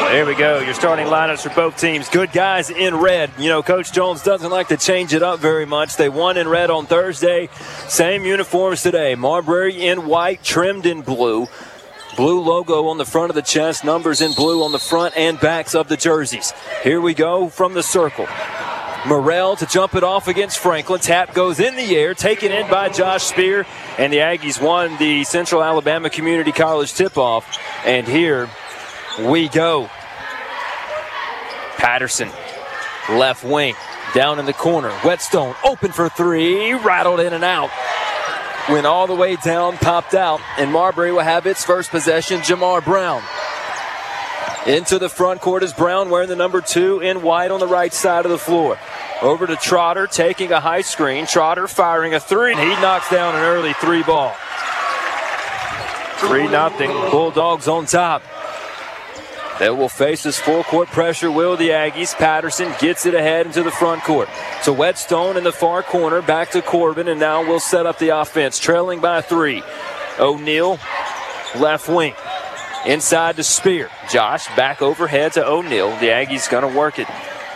There we go. Your starting lineups for both teams. Good guys in red. You know, Coach Jones doesn't like to change it up very much. They won in red on Thursday. Same uniforms today. Marbury in white, trimmed in blue. Blue logo on the front of the chest. Numbers in blue on the front and backs of the jerseys. Here we go from the circle. Morrell to jump it off against Franklin. Tap goes in the air, taken in by Josh Spear. And the Aggies won the Central Alabama Community College tip-off. And here we go. Patterson, left wing, down in the corner. Whetstone, open for three, rattled in and out. Went all the way down, popped out, and Marbury will have its first possession. Jamar Brown. Into the front court is Brown, wearing the number 2 in white on the right side of the floor. Over to Trotter, taking a high screen. Trotter firing a three, and he knocks down an early 3 ball. 3-0, Bulldogs on top. They will face this full-court pressure, will the Aggies. Patterson gets it ahead into the front court. So Whetstone in the far corner, back to Corbin, and now we'll set up the offense, trailing by 3. O'Neal, left wing. Inside to Spear. Josh back overhead to O'Neal. The Aggies going to work it.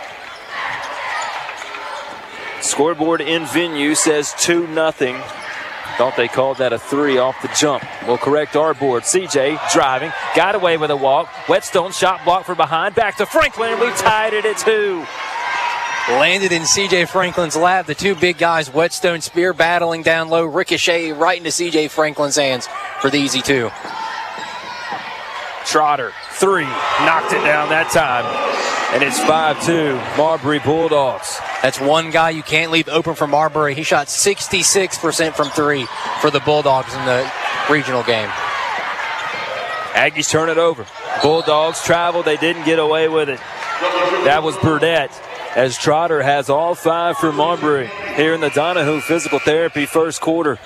Scoreboard in venue says 2-0. Thought they called that a 3 off the jump. We'll correct our board. CJ driving, got away with a walk. Whetstone shot blocked from behind. Back to Franklin, and we've tied it at 2. Landed in C.J. Franklin's lap. The two big guys, Whetstone, Spear, battling down low. Ricochet right into C.J. Franklin's hands for the easy 2. Trotter, 3, knocked it down that time. And it's 5-2, Marbury Bulldogs. That's one guy you can't leave open for Marbury. He shot 66% from 3 for the Bulldogs in the regional game. Aggies turn it over. Bulldogs travel. They didn't get away with it. That was Burdett, as Trotter has all 5 for Marbury here in the Donahue Physical Therapy first quarter.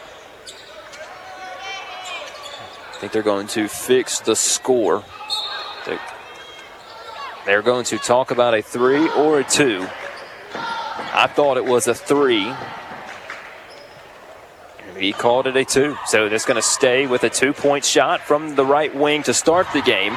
I think they're going to fix the score. They're going to talk about a 3 or a 2. I thought it was a 3. He called it a 2. So that's going to stay with a 2-point shot from the right wing to start the game.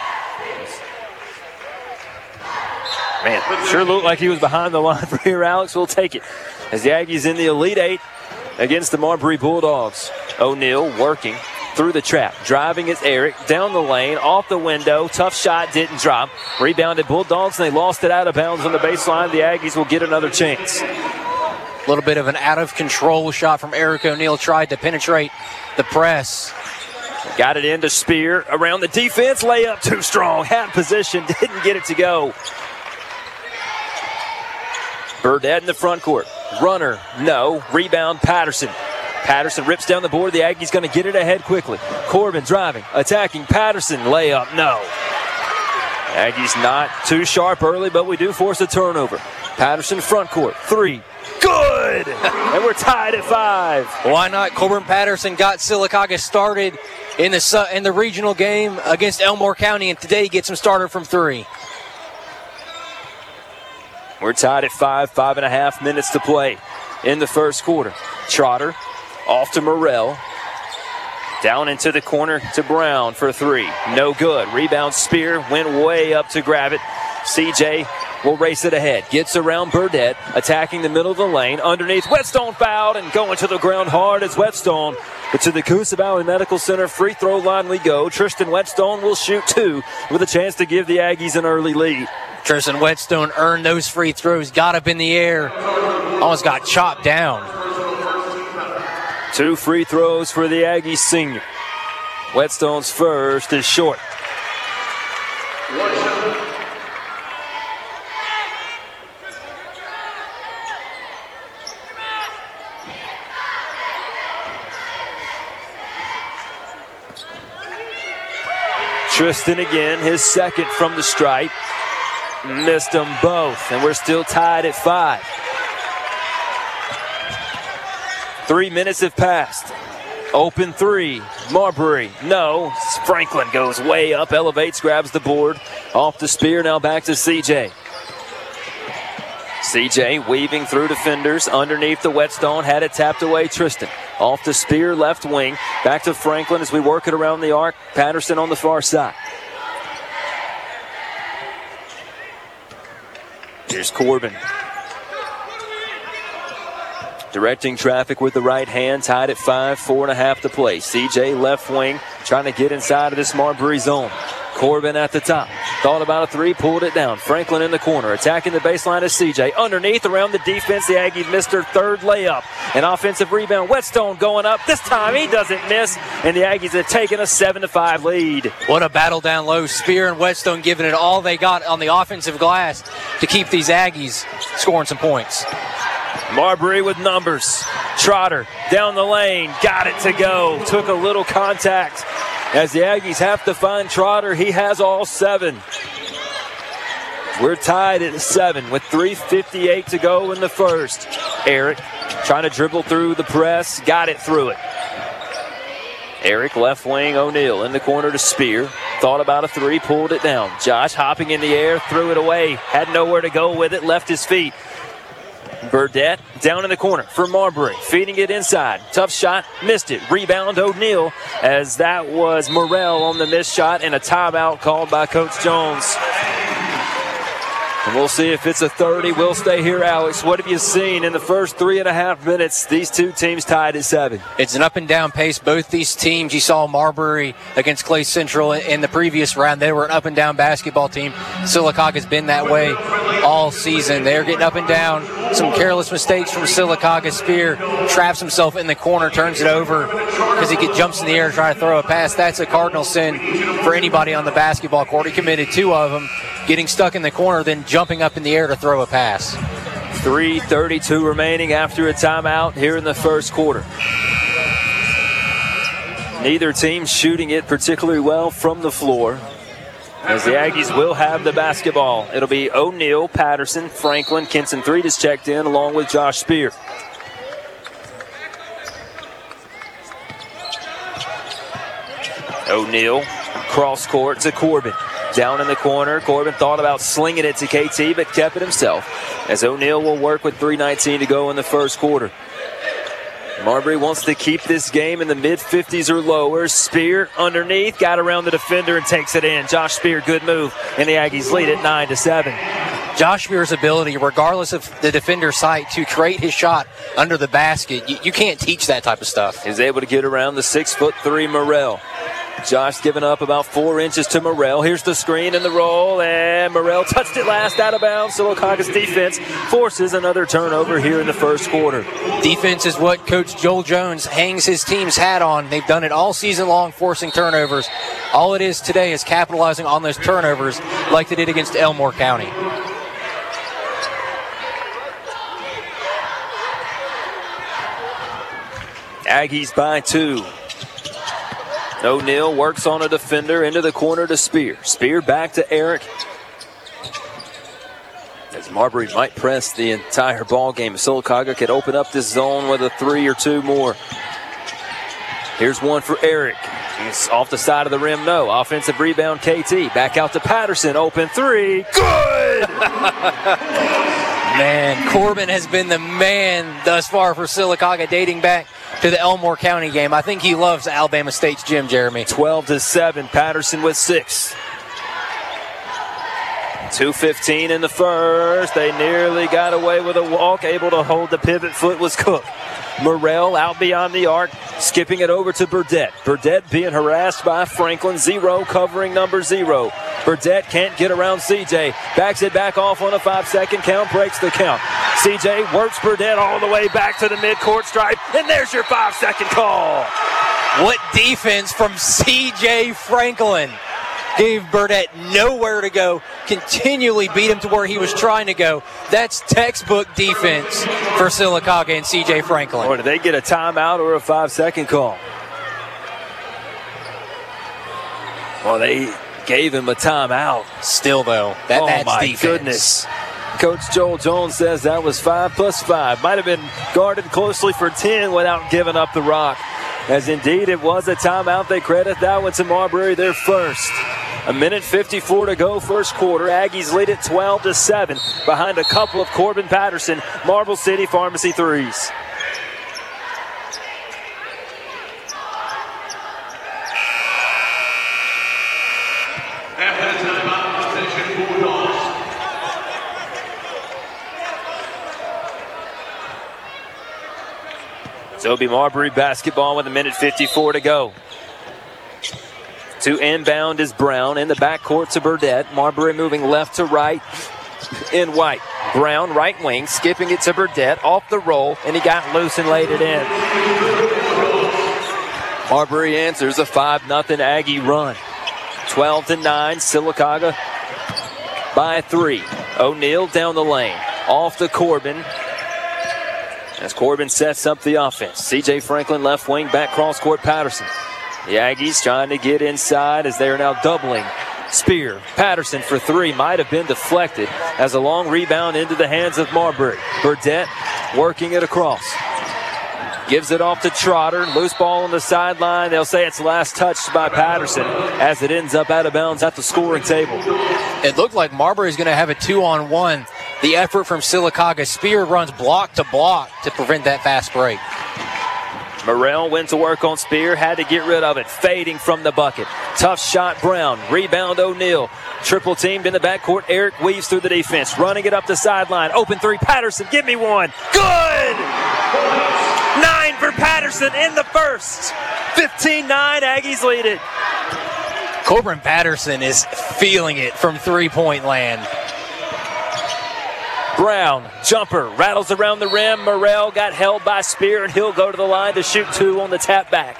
Man, sure looked like he was behind the line for here, Alex. We'll take it. As the Aggies in the Elite 8 against the Marbury Bulldogs. O'Neal working through the trap. Driving is Eric. Down the lane, off the window. Tough shot, didn't drop. Rebounded Bulldogs, and they lost it out of bounds on the baseline. The Aggies will get another chance. A little bit of an out-of-control shot from Eric O'Neal. Tried to penetrate the press. Got it into Spear. Around the defense. Layup too strong. Had position. Didn't get it to go. Burdett in the front court. Runner, no. Rebound, Patterson. Patterson rips down the board. The Aggies going to get it ahead quickly. Corbin driving, attacking. Patterson, layup, no. Aggies not too sharp early, but we do force a turnover. Patterson front court, 3. Good! And we're tied at 5. Why not? Corbin Patterson got Sylacauga started in the regional game against Elmore County, and today he gets him started from 3. We're tied at 5, 5.5 minutes to play in the first quarter. Trotter off to Morrell. Down into the corner to Brown for 3. No good. Rebound Spear went way up to grab it. CJ will race it ahead. Gets around Burdett. Attacking the middle of the lane. Underneath. Whetstone fouled and going to the ground hard as Whetstone. But to the Coosa Valley Medical Center free throw line we go. Tristan Whetstone will shoot 2 with a chance to give the Aggies an early lead. Tristan Whetstone earned those free throws. Got up in the air. Almost got chopped down. 2 free throws for the Aggies senior. Whetstone's first is short. Tristan again, his second from the stripe. Missed them both, and we're still tied at 5. 3 minutes have passed. Open 3. Marbury, no. Franklin goes way up, elevates, grabs the board. Off the Spear, now back to CJ. CJ weaving through defenders underneath the Whetstone, had it tapped away. Tristan off the Spear, left wing. Back to Franklin as we work it around the arc. Patterson on the far side. Here's Corbin. Directing traffic with the right hand, tied at 5, 4.5 to play. CJ left wing, trying to get inside of this Marbury zone. Corbin at the top. Thought about a three, pulled it down. Franklin in the corner. Attacking the baseline is CJ. Underneath, around the defense, the Aggies missed their third layup. An offensive rebound. Whetstone going up. This time he doesn't miss, and the Aggies have taken a 7-5 lead. What a battle down low. Spear and Whetstone giving it all they got on the offensive glass to keep these Aggies scoring some points. Marbury with numbers. Trotter down the lane. Got it to go. Took a little contact. As the Aggies have to find Trotter, he has all 7. We're tied at 7 with 3:58 to go in the first. Eric trying to dribble through the press. Got it through it. Eric left wing, O'Neal in the corner to Spear. Thought about a three, pulled it down. Josh hopping in the air, threw it away. Had nowhere to go with it, left his feet. Burdett down in the corner for Marbury, feeding it inside. Tough shot, missed it. Rebound O'Neal, as that was Morrell on the missed shot, and a timeout called by Coach Jones. And we'll see if it's a 30. We'll stay here, Alex. What have you seen in the first 3.5 minutes? These two teams tied at 7. It's an up and down pace. Both these teams, you saw Marbury against Clay Central in the previous round. They were an up and down basketball team. Sylacauga's been that way all season. They're getting up and down. Some careless mistakes from Sylacauga. Spear traps himself in the corner, turns it over because he jumps in the air trying to throw a pass. That's a cardinal sin for anybody on the basketball court. He committed 2 of them, getting stuck in the corner, then jumping up in the air to throw a pass. 3:32 remaining after a timeout here in the first quarter. Neither team shooting it particularly well from the floor, as the Aggies will have the basketball. It'll be O'Neal, Patterson, Franklin, Kenson Threed checked in along with Josh Spear. O'Neal, cross court to Corbin. Down in the corner, Corbin thought about slinging it to KT, but kept it himself, as O'Neal will work with 3:19 to go in the first quarter. Marbury wants to keep this game in the mid-50s or lower. Spear underneath, got around the defender and takes it in. Josh Spear, good move, and the Aggies lead at 9-7. Josh Spear's ability, regardless of the defender's sight, to create his shot under the basket, you can't teach that type of stuff. He's able to get around the 6'3" Morrell. Josh giving up about 4 inches to Morrell. Here's the screen and the roll, and Morrell touched it last out of bounds. Sylacauga's defense forces another turnover here in the first quarter. Defense is what Coach Joel Jones hangs his team's hat on. They've done it all season long, forcing turnovers. All it is today is capitalizing on those turnovers like they did against Elmore County. Aggies by 2. O'Neal works on a defender into the corner to Spear. Spear back to Eric. As Marbury might press the entire ball game, Sylacauga could open up this zone with a 3 or 2 more. Here's one for Eric. He's off the side of the rim, no. Offensive rebound, KT. Back out to Patterson, open 3. Good! Man, Corbin has been the man thus far for Sylacauga, dating back to the Elmore County game. I think he loves Alabama State's gym, Jeremy. 12-7, Patterson with 6. 2:15 in the first. They nearly got away with a walk. Able to hold the pivot foot was Cook. Morrell out beyond the arc, skipping it over to Burdett. Burdett being harassed by Franklin. 0 covering number 0. Burdett can't get around CJ. Backs it back off on a 5-second count, breaks the count. CJ works Burdett all the way back to the midcourt stripe, and there's your 5-second call. What defense from CJ Franklin. Gave Burdett nowhere to go, continually beat him to where he was trying to go. That's textbook defense for Sylacauga and C.J. Franklin. Or did they get a timeout or a 5-second call? Well, they gave him a timeout. Still, though, that's my defense. Goodness. Coach Joel Jones says that was 5 plus 5. Might have been guarded closely for 10 without giving up the rock. As indeed it was a timeout. They credit that one to Marbury, their first. 1:54 to go, first quarter. Aggies lead it 12-7 behind a couple of Corbin Patterson Marble City Pharmacy threes. So it'll be Marbury basketball with 1:54 to go. To inbound is Brown. In the backcourt to Burdett. Marbury moving left to right in White. Brown, right wing, skipping it to Burdett. Off the roll, and he got loose and laid it in. Marbury answers a 5-0 Aggie run. 12-9, Sylacauga by 3. O'Neal down the lane. Off to Corbin. As Corbin sets up the offense. C.J. Franklin left wing, back cross court Patterson. The Aggies trying to get inside as they are now doubling. Spear, Patterson for 3, might have been deflected as a long rebound into the hands of Marbury. Burdett working it across. Gives it off to Trotter. Loose ball on the sideline. They'll say it's last touched by Patterson as it ends up out of bounds at the scoring table. It looked like Marbury's going to have a 2-on-1. The effort from Sylacauga. Spear runs block to prevent that fast break. Morrell went to work on Spear, had to get rid of it, fading from the bucket. Tough shot, Brown. Rebound, O'Neal. Triple teamed in the backcourt. Eric weaves through the defense, running it up the sideline. Open 3, Patterson, give me one. Good! 9 for Patterson in the first. 15-9, Aggies lead it. Corbin Patterson is feeling it from three-point land. Brown, jumper, rattles around the rim. Morrell got held by Spear, and he'll go to the line to shoot 2 on the tap back.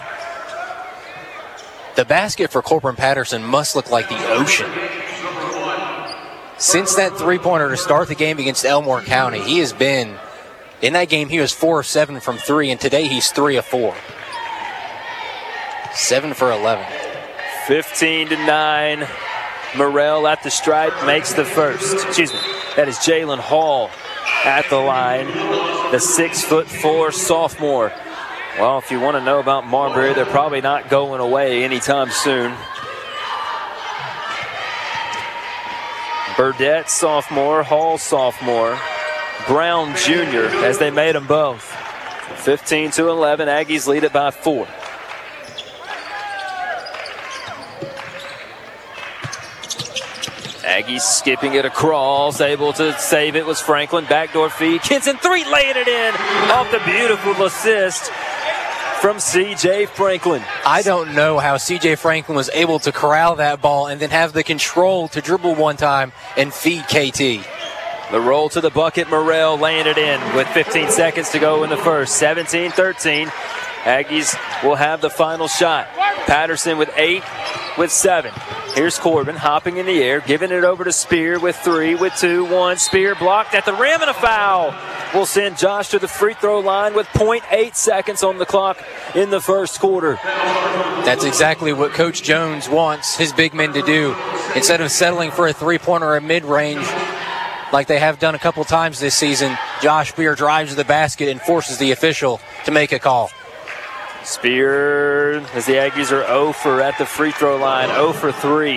The basket for Corbin Patterson must look like the ocean. Since that three-pointer to start the game against Elmore County, he has been, in that game, he was 4 of 7 from 3, and today he's 3 of 4. 7 for 11. 15-9. Morrell at the stripe makes the first. That is Jalen Hall at the line, the 6'4" sophomore. Well, if you want to know about Marbury, they're probably not going away anytime soon. Burdett, sophomore. Hall, sophomore. Brown, junior, as they made them both. 15-11, Aggies lead it by 4. Aggies skipping it across, able to save it was Franklin. Backdoor feed. Kinson 3 laying it in off the beautiful assist from C.J. Franklin. I don't know how C.J. Franklin was able to corral that ball and then have the control to dribble one time and feed KT. The roll to the bucket, Morrell laying it in with 15 seconds to go in the first. 17-13. Aggies will have the final shot. Patterson with 8, with 7. Here's Corbin hopping in the air, giving it over to Spear with 3, with 2, 1. Spear blocked at the rim and a foul. Will send Josh to the free throw line with 0.8 seconds on the clock in the first quarter. That's exactly what Coach Jones wants his big men to do. Instead of settling for a three-pointer or a mid-range like they have done a couple times this season, Josh Spear drives to the basket and forces the official to make a call. Spear, as the Aggies are 0 for at the free throw line, 0 for 3.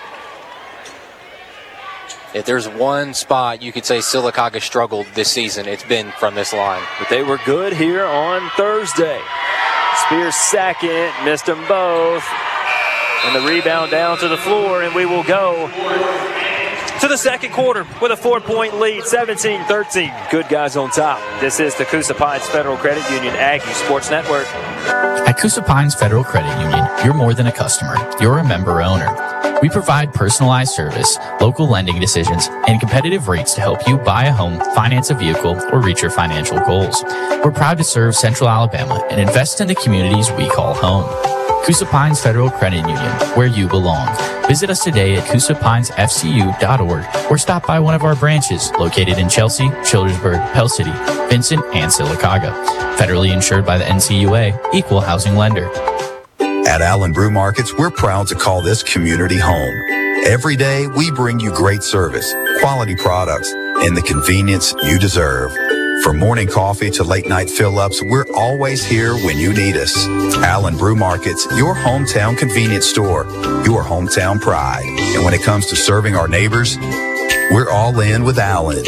If there's one spot you could say Sylacauga struggled this season, it's been from this line. But they were good here on Thursday. Spear's second, missed them both. And the rebound down to the floor, and we will go to the second quarter with a 4-point lead, 17-13. Good guys on top. This is the Coosa Pines Federal Credit Union Aggie Sports Network. At Coosa Pines Federal Credit Union, you're more than a customer. You're a member owner. We provide personalized service, local lending decisions, and competitive rates to help you buy a home, finance a vehicle, or reach your financial goals. We're proud to serve Central Alabama and invest in the communities we call home. Coosa Pines Federal Credit Union, where you belong. Visit us today at CoosaPinesFCU.org or stop by one of our branches located in Chelsea, Childersburg, Pell City, Vincent, and Sylacauga. Federally insured by the NCUA, Equal Housing Lender. At Allen Brew Markets, we're proud to call this community home. Every day, we bring you great service, quality products, and the convenience you deserve. From morning coffee to late night fill-ups, we're always here when you need us. Allen Brew Markets, your hometown convenience store, your hometown pride. And when it comes to serving our neighbors, we're all in with Allen.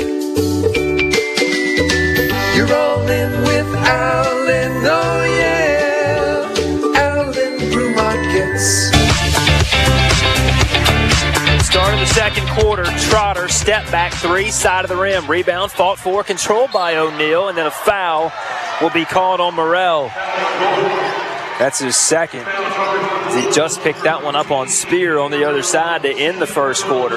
You're all in with Allen, oh yeah. Allen Brew Markets. Start of the second quarter, Trotter, step back three, side of the rim. Rebound, fought for, controlled by O'Neal, and then a foul will be called on Morrell. That's his second. He just picked that one up on Spear on the other side to end the first quarter.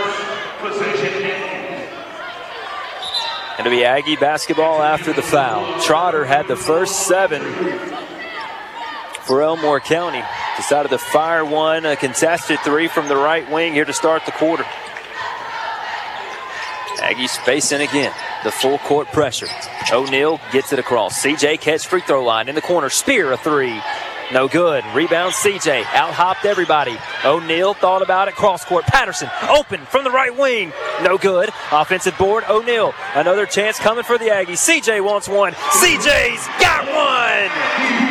It'll be Aggie basketball after the foul. Trotter had the first 7 for Elmore County. Decided to fire one, a contested 3 from the right wing here to start the quarter. Aggies facing again the full court pressure. O'Neal gets it across. CJ catch free throw line in the corner. Spear a 3. No good. Rebound CJ. Out hopped everybody. O'Neal thought about it. Cross court. Patterson open from the right wing. No good. Offensive board. O'Neal. Another chance coming for the Aggies. CJ wants one. CJ's got one.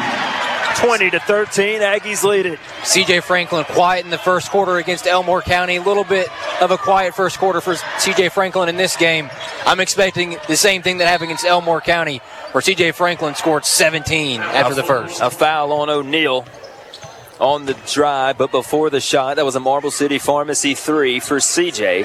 20-13, Aggies lead it. C.J. Franklin quiet in the first quarter against Elmore County. A little bit of a quiet first quarter for C.J. Franklin in this game. I'm expecting the same thing that happened against Elmore County, where C.J. Franklin scored 17 after the first. A foul on O'Neal on the drive, but before the shot, that was a Marble City Pharmacy 3 for C.J.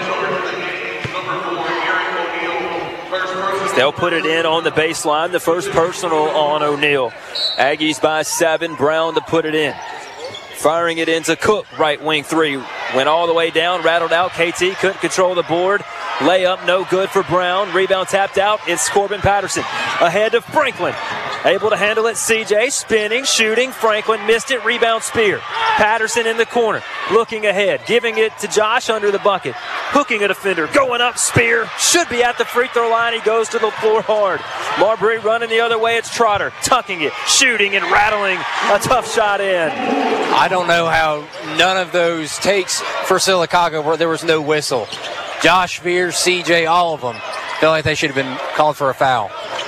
They'll put it in on the baseline. The first personal on O'Neal. Aggies by 7. Brown to put it in. Firing it into Cook. Right wing 3. Went all the way down. Rattled out. KT couldn't control the board. Layup no good for Brown. Rebound tapped out. It's Corbin Patterson. Ahead to Franklin. Able to handle it. CJ spinning, shooting. Franklin missed it. Rebound Spear. Patterson in the corner. Looking ahead. Giving it to Josh under the bucket. Hooking a defender. Going up. Spear. Should be at the free throw line. He goes to the floor hard. Marbury running the other way. It's Trotter. Tucking it. Shooting and rattling. A tough shot in. I don't know how none of those takes for Sylacauga where there was no whistle. Josh Spear, CJ, all of them feel like they should have been called for a foul.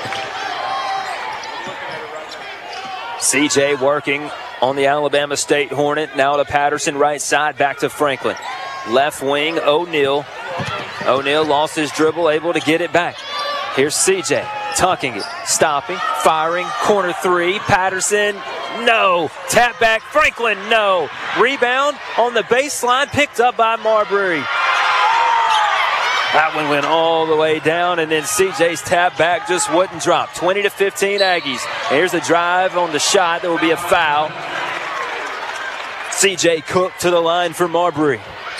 CJ working on the Alabama State Hornet. Now to Patterson, right side, back to Franklin. Left wing, O'Neal. O'Neal lost his dribble, able to get it back. Here's CJ, tucking it, stopping, firing, corner 3. Patterson, no. Tap back, Franklin, no. Rebound on the baseline, picked up by Marbury. That one went all the way down, and then CJ's tap back just wouldn't drop. 20-15 Aggies. Here's the drive on the shot. There will be a foul. CJ Cook to the line for Marbury.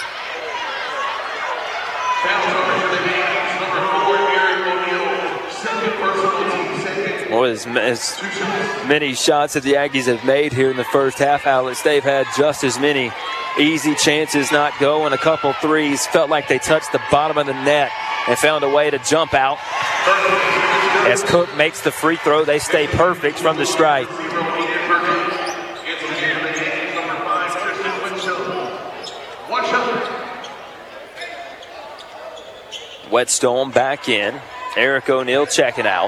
Well, as many shots that the Aggies have made here in the first half, Alex, they've had just as many easy chances not go, and a couple threes felt like they touched the bottom of the net and found a way to jump out. As Cook makes the free throw, they stay perfect from the stripe. Whetstone back in. Eric O'Neal checking out.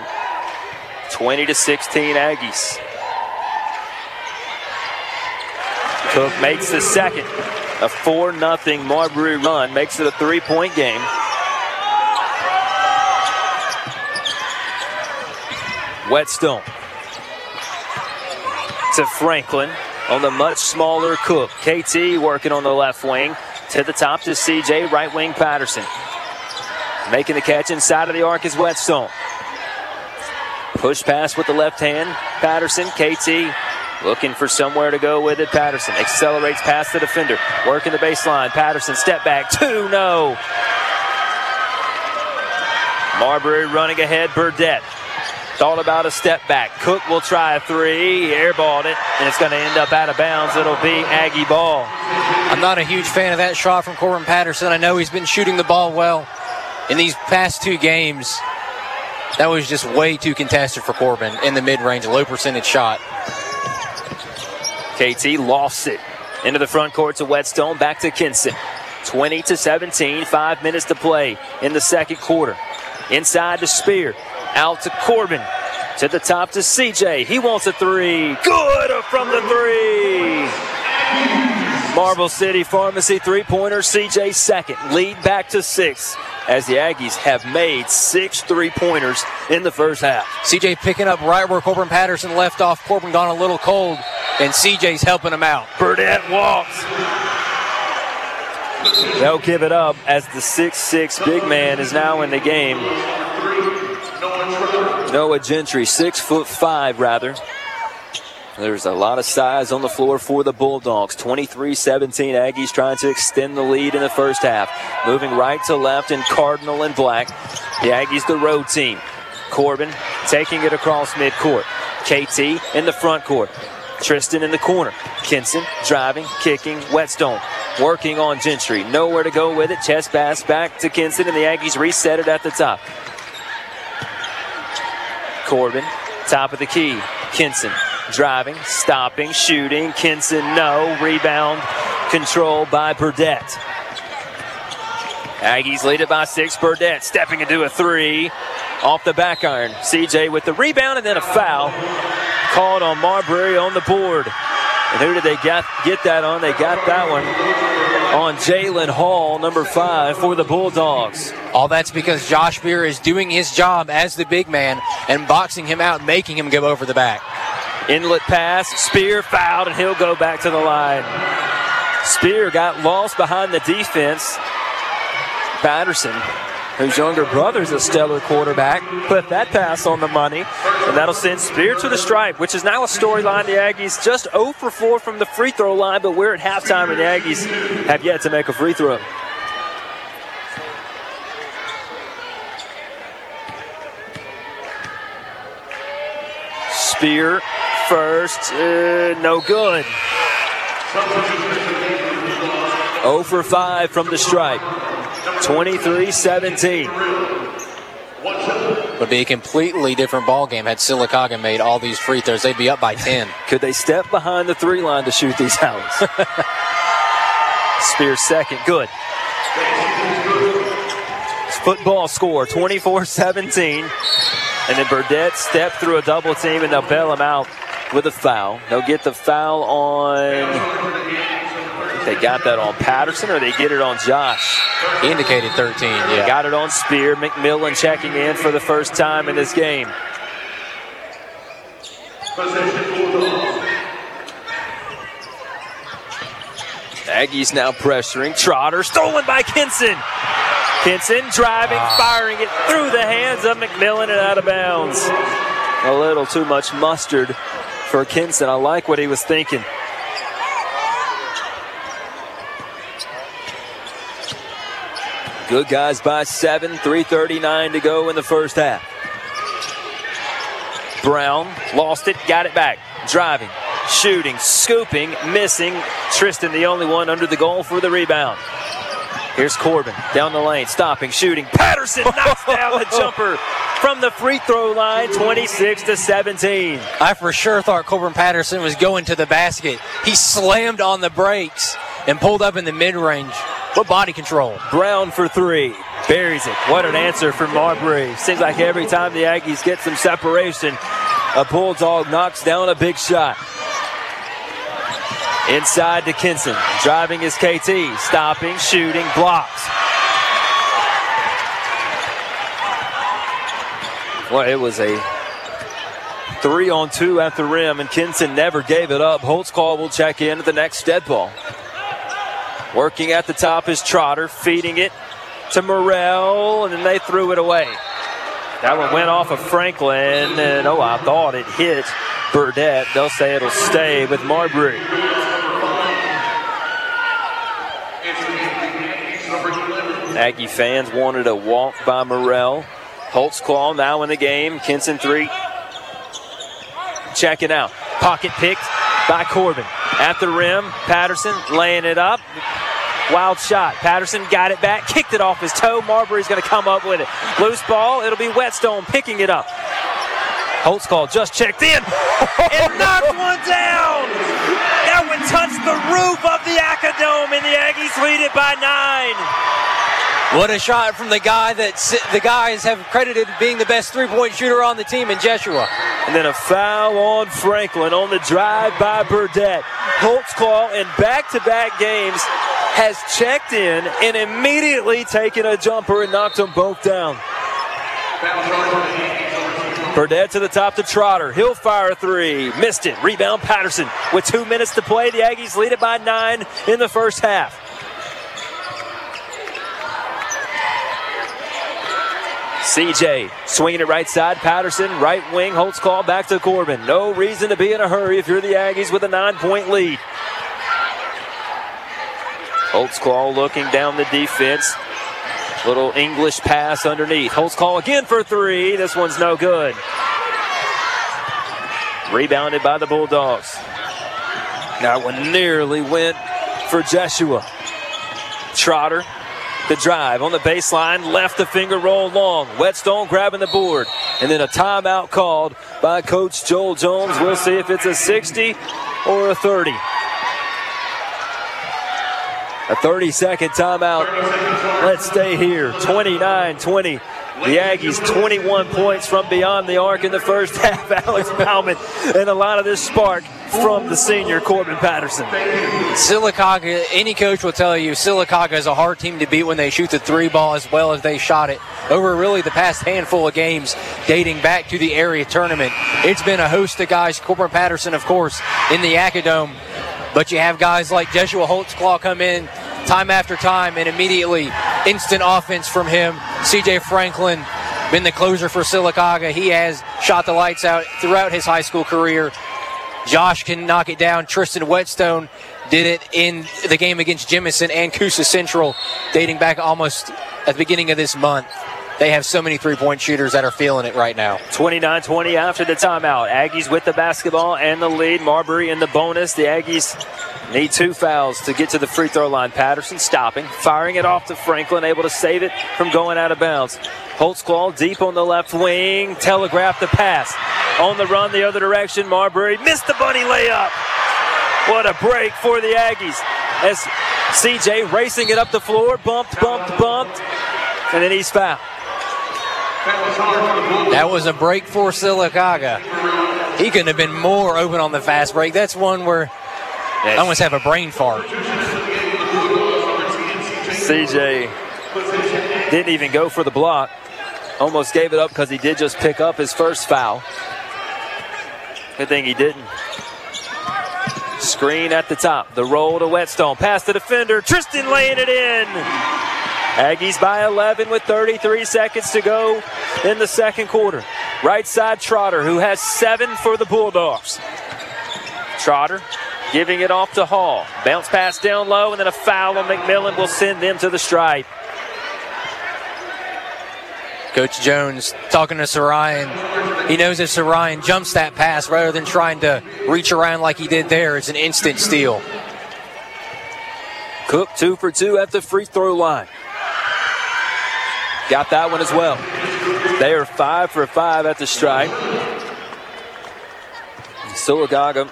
20-16 Aggies. Cook makes the second. A 4-0 Marbury run makes it a 3-point game. Whetstone to Franklin on the much smaller Cook. KT working on the left wing. To the top to CJ, right wing Patterson. Making the catch inside of the arc is Whetstone. Push pass with the left hand. Patterson, KT looking for somewhere to go with it. Patterson accelerates past the defender. Working the baseline. Patterson step back. 2, no. Marbury running ahead. Burdette thought about a step back. Cook will try a 3. Airballed it, and it's going to end up out of bounds. It'll be Aggie ball. I'm not a huge fan of that shot from Corbin Patterson. I know he's been shooting the ball well in these past 2 games. That was just way too contested for Corbin in the mid-range, low percentage shot. KT lost it into the front court to Whetstone, back to Kinson. 20-17, 5 minutes to play in the second quarter. Inside to Spear, out to Corbin, to the top to CJ. He wants a 3. Good from the 3. Marble City Pharmacy 3-pointer, CJ second. Lead back to 6 as the Aggies have made 6 3-pointers in the first half. CJ picking up right where Corbin Patterson left off. Corbin gone a little cold, and CJ's helping him out. Burdette walks. They'll give it up as the 6'6" big man is now in the game. Noah Gentry, 6'5" rather. There's a lot of size on the floor for the Bulldogs. 23-17, Aggies trying to extend the lead in the first half. Moving right to left in Cardinal and black. The Aggies, the road team. Corbin taking it across midcourt. KT in the front court. Tristan in the corner. Kinson driving, kicking. Whetstone working on Gentry. Nowhere to go with it. Chest pass back to Kinson, and the Aggies reset it at the top. Corbin, top of the key. Kinson driving, stopping, shooting. Kinson, no. Rebound controlled by Burdett. Aggies lead it by 6. Burdett stepping into a 3 off the back iron. CJ with the rebound and then a foul called on Marbury on the board. And who did they get that on? They got that one on Jalen Hall, number 5 for the Bulldogs. All that's because Josh Spear is doing his job as the big man and boxing him out, making him go over the back. Inlet pass, Spear fouled, and he'll go back to the line. Spear got lost behind the defense. Patterson, whose younger brother's a stellar quarterback, put that pass on the money, and that'll send Spear to the stripe, which is now a storyline. The Aggies just 0 for 4 from the free throw line, but we're at halftime, and the Aggies have yet to make a free throw. Spear first, no good. 0 for 5 from the stripe. 23-17. Would be a completely different ball game had Sylacauga made all these free throws. They'd be up by 10. Could they step behind the 3 line to shoot these outs? Spears second, good. Football score, 24-17. And then Burdett stepped through a double team, and they'll bail him out with a foul. They'll get the foul on, I think they got that on Patterson, or they get it on Josh. He indicated 13, yeah. Got it on Spear. McMillan checking in for the first time in this game. Aggies now pressuring. Trotter stolen by Kinson. Kinson driving, firing it through the hands of McMillan and out of bounds. A little too much mustard for Kinson. I like what he was thinking. Good guys by 7, 3:39 to go in the first half. Brown lost it, got it back. Driving, shooting, scooping, missing. Tristan the only one under the goal for the rebound. Here's Corbin down the lane, stopping, shooting. Patterson knocks down the jumper from the free throw line, 26-17. I for sure thought Corbin Patterson was going to the basket. He slammed on the brakes and pulled up in the mid-range. What body control. Brown for 3. Buries it. What an answer from Marbury. Seems like every time the Aggies get some separation, a Bulldog knocks down a big shot. Inside to Kinson. Driving is KT. Stopping, shooting, blocks. Well, it was a 3-on-2 at the rim, and Kinson never gave it up. Holtzclaw will check in at the next dead ball. Working at the top is Trotter, feeding it to Morrell, and then they threw it away. That one went off of Franklin, and I thought it hit Burdett. They'll say it'll stay with Marbury. Aggie fans wanted a walk by Morrell. Holtzclaw now in the game. Kinson 3. Checking out. Pocket picked by Corbin. At the rim, Patterson laying it up. Wild shot. Patterson got it back, kicked it off his toe. Marbury's going to come up with it. Loose ball. It'll be Whetstone picking it up. Holtzclaw just checked in and knocked one down. That one touched the roof of the Acadome, and the Aggies lead it by 9. What a shot from the guy that the guys have credited being the best three-point shooter on the team in Jeshua. And then a foul on Franklin on the drive by Burdett. Holtzclaw in back-to-back games has checked in and immediately taken a jumper and knocked them both down. Burdett to the top to Trotter. He'll fire a 3. Missed it. Rebound Patterson. With 2 minutes to play, the Aggies lead it by 9 in the first half. CJ swinging it right side. Patterson, right wing, Holtz call back to Corbin. No reason to be in a hurry if you're the Aggies with a 9-point lead. Holtz call looking down the defense. Little English pass underneath. Holtz call again for three. This one's no good. Rebounded by the Bulldogs. That one nearly went for Jeshua. Trotter, the drive on the baseline, left the finger roll long. Whetstone grabbing the board. And then a timeout called by Coach Joel Jones. We'll see if it's a 60 or a 30. A 30-second timeout. Let's stay here. 29-20. The Aggies 21 points from beyond the arc in the first half. Alex Bauman, and a lot of this spark from the senior Corbin Patterson. Sylacauga, any coach will tell you, Sylacauga is a hard team to beat when they shoot the three ball as well as they shot it over really the past handful of games dating back to the area tournament. It's been a host of guys, Corbin Patterson, of course, in the Acadome, but you have guys like Jeshua Holtzclaw come in time after time and immediately instant offense from him. CJ Franklin, been the closer for Sylacauga. He has shot the lights out throughout his high school career. Josh can knock it down. Tristan Whetstone did it in the game against Jemison and Coosa Central dating back almost at the beginning of this month. They have so many three-point shooters that are feeling it right now. 29-20 after the timeout. Aggies with the basketball and the lead. Marbury in the bonus. The Aggies need 2 fouls to get to the free throw line. Patterson stopping, firing it off to Franklin, able to save it from going out of bounds. Holtzclaw deep on the left wing, telegraphed the pass. On the run the other direction, Marbury missed the bunny layup. What a break for the Aggies. As CJ racing it up the floor, bumped, and then he's fouled. That was a break for Sylacauga. He couldn't have been more open on the fast break. That's one where I almost have a brain fart. CJ didn't even go for the block. Almost gave it up because he did just pick up his first foul. Good thing he didn't. Screen at the top. The roll to Whetstone. Pass the defender. Tristan laying it in. Aggies by 11 with 33 seconds to go in the second quarter. Right side Trotter, who has 7 for the Bulldogs. Trotter giving it off to Hall. Bounce pass down low, and then a foul on McMillan will send them to the stripe. Coach Jones talking to Sarayan. He knows if Sarayan jumps that pass rather than trying to reach around like he did there, it's an instant steal. Cook 2 for 2 at the free throw line. Got that one as well. They are 5 for 5 at the stripe. Sylacauga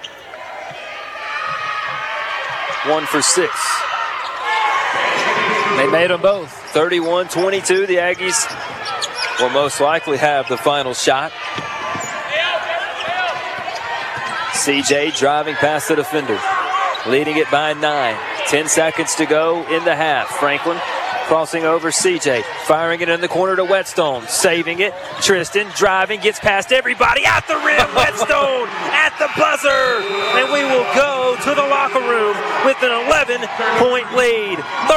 1 for 6. They made them both. 31-22. The Aggies will most likely have the final shot. CJ driving past the defender. Leading it by 9. 10 seconds to go in the half. Franklin crossing over CJ, firing it in the corner to Whetstone, saving it. Tristan driving, gets past everybody at the rim. Whetstone at the buzzer, and we will go to the locker room with an 11-point lead.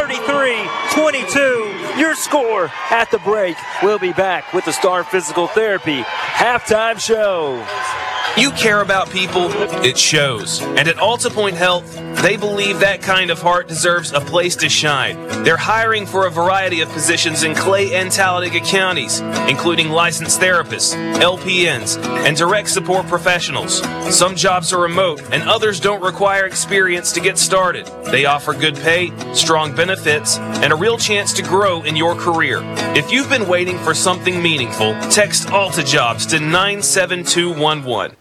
33-22, your score at the break. We'll be back with the Star Physical Therapy halftime show. You care about people, it shows. And at Alta Point Health, they believe that kind of heart deserves a place to shine. They're hiring for a variety of positions in Clay and Talladega counties, including licensed therapists, LPNs, and direct support professionals. Some jobs are remote, and others don't require experience to get started. They offer good pay, strong benefits, and a real chance to grow in your career. If you've been waiting for something meaningful, text Alta Jobs to 97211.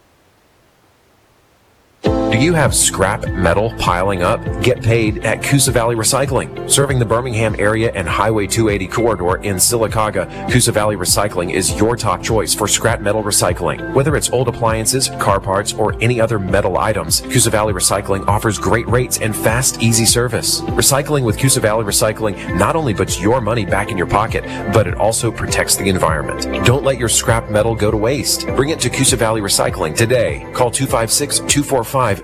Do you have scrap metal piling up? Get paid at Coosa Valley Recycling. Serving the Birmingham area and Highway 280 corridor in Sylacauga, Coosa Valley Recycling is your top choice for scrap metal recycling. Whether it's old appliances, car parts, or any other metal items, Coosa Valley Recycling offers great rates and fast, easy service. Recycling with Coosa Valley Recycling not only puts your money back in your pocket, but it also protects the environment. Don't let your scrap metal go to waste. Bring it to Coosa Valley Recycling today. Call 256-245-4300.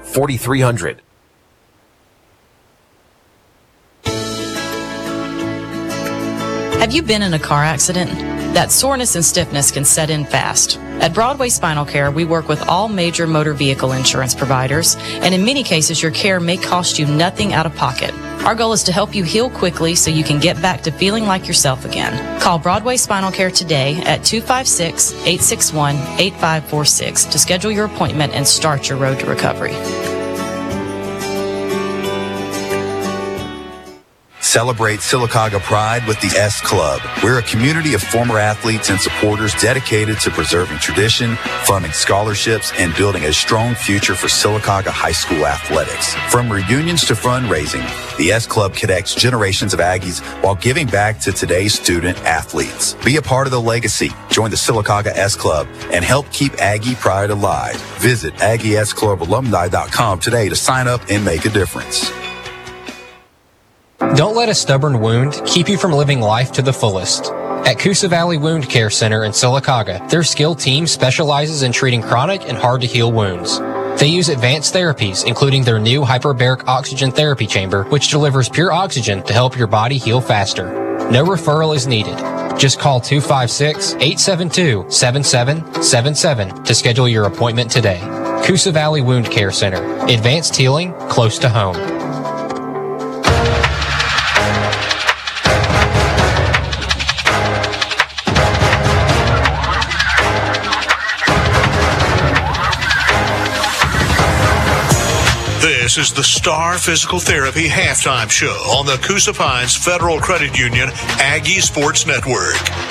Have you been in a car accident? That soreness and stiffness can set in fast. At Broadway Spinal Care, we work with all major motor vehicle insurance providers, and in many cases, your care may cost you nothing out of pocket. Our goal is to help you heal quickly so you can get back to feeling like yourself again. Call Broadway Spinal Care today at 256-861-8546 to schedule your appointment and start your road to recovery. Celebrate Sylacauga Pride with the S Club. We're a community of former athletes and supporters dedicated to preserving tradition, funding scholarships, and building a strong future for Sylacauga High School athletics. From reunions to fundraising, the S Club connects generations of Aggies while giving back to today's student athletes. Be a part of the legacy. Join the Sylacauga S Club and help keep Aggie Pride alive. Visit AggieSClubAlumni.com today to sign up and make a difference. Don't let a stubborn wound keep you from living life to the fullest. At Coosa Valley Wound Care Center in Sylacauga, their skilled team specializes in treating chronic and hard-to-heal wounds. They use advanced therapies, including their new hyperbaric oxygen therapy chamber, which delivers pure oxygen to help your body heal faster. No referral is needed. Just call 256-872-7777 to schedule your appointment today. Coosa Valley Wound Care Center. Advanced healing close to home. This is the Star Physical Therapy Halftime Show on the Coosa Pines Federal Credit Union Aggie Sports Network.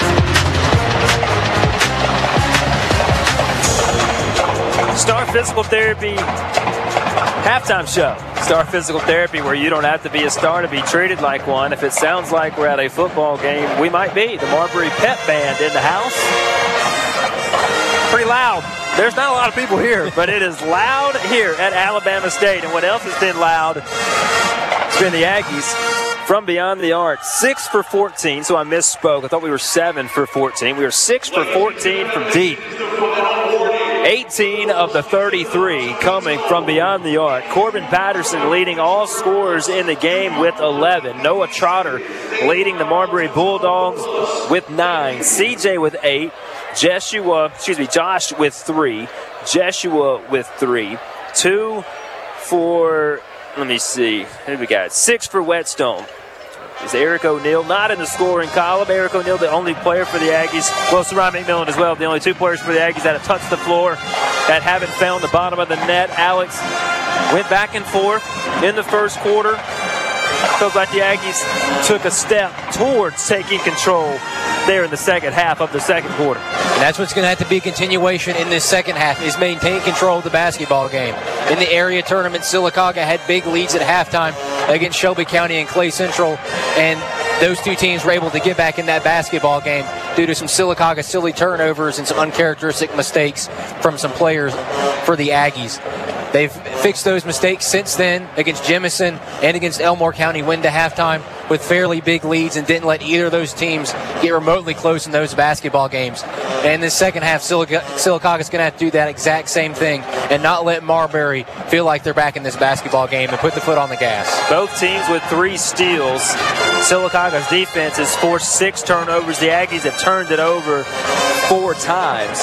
Star Physical Therapy Halftime Show. Star Physical Therapy, where you don't have to be a star to be treated like one. If it sounds like we're at a football game, we might be. The Marbury Pep Band in the house. Pretty loud. There's not a lot of people here, but it is loud here at Alabama State. And what else has been loud? It's been the Aggies from beyond the arc. 6 for 14, so I misspoke. I thought we were 7 for 14. We were 6 for 14 from deep. 18 of the 33 coming from beyond the arc. Corbin Patterson leading all scorers in the game with 11. Noah Trotter leading the Marbury Bulldogs with 9. CJ with 8. Josh with 3. Jeshua with 3. 2 for, let me see, who we got? 6 for Whetstone. Is Eric O'Neill not in the scoring column? Eric O'Neill, the only player for the Aggies. Well, Sarai McMillan as well. The only 2 players for the Aggies that have touched the floor, that haven't found the bottom of the net. Alex went back and forth in the first quarter. Feels like the Aggies took a step towards taking control there in the second half of the second quarter. And that's what's going to have to be a continuation in this second half, is maintain control of the basketball game. In the area tournament, Sylacauga had big leads at halftime against Shelby County and Clay Central, and those two teams were able to get back in that basketball game due to some Sylacauga silly turnovers and some uncharacteristic mistakes from some players for the Aggies. They've fixed those mistakes since then against Jemison and against Elmore County, win to halftime with fairly big leads, and didn't let either of those teams get remotely close in those basketball games. And in the second half, Sylacauga's going to have to do that exact same thing and not let Marbury feel like they're back in this basketball game and put the foot on the gas. Both teams with 3 steals. Sylacauga's defense has forced 6 turnovers. The Aggies have turned it over 4 times.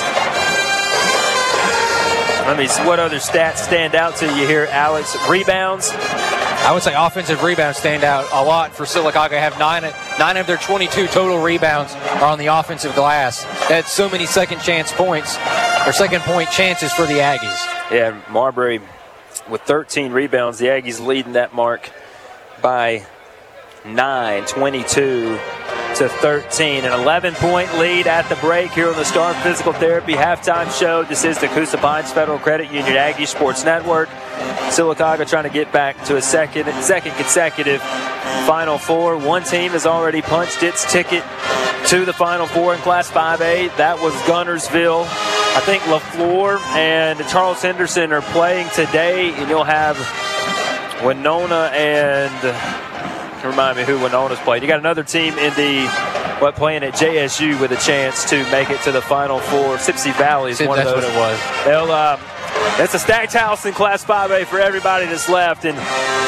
Let me see, what other stats stand out to you here, Alex? Rebounds? I would say offensive rebounds stand out a lot for Sylacauga. Have 9 of their 22 total rebounds are on the offensive glass. That's so many second point chances for the Aggies. Yeah, Marbury with 13 rebounds. The Aggies leading that mark by 9, 22 to 13. An 11-point lead at the break here on the Star Physical Therapy Halftime Show. This is the Coosa Pines Federal Credit Union Aggie Sports Network. Sylacauga trying to get back to a second consecutive Final Four. One team has already punched its ticket to the Final Four in Class 5A. That was Guntersville. I think LaFleur and Charles Henderson are playing today, and you'll have Winona and... Remind me who Winona's played. You got another team in playing at JSU with a chance to make it to the Final Four. Sipsey Valley is one of those. That's what it was. It's a stacked house in Class 5A for everybody that's left. And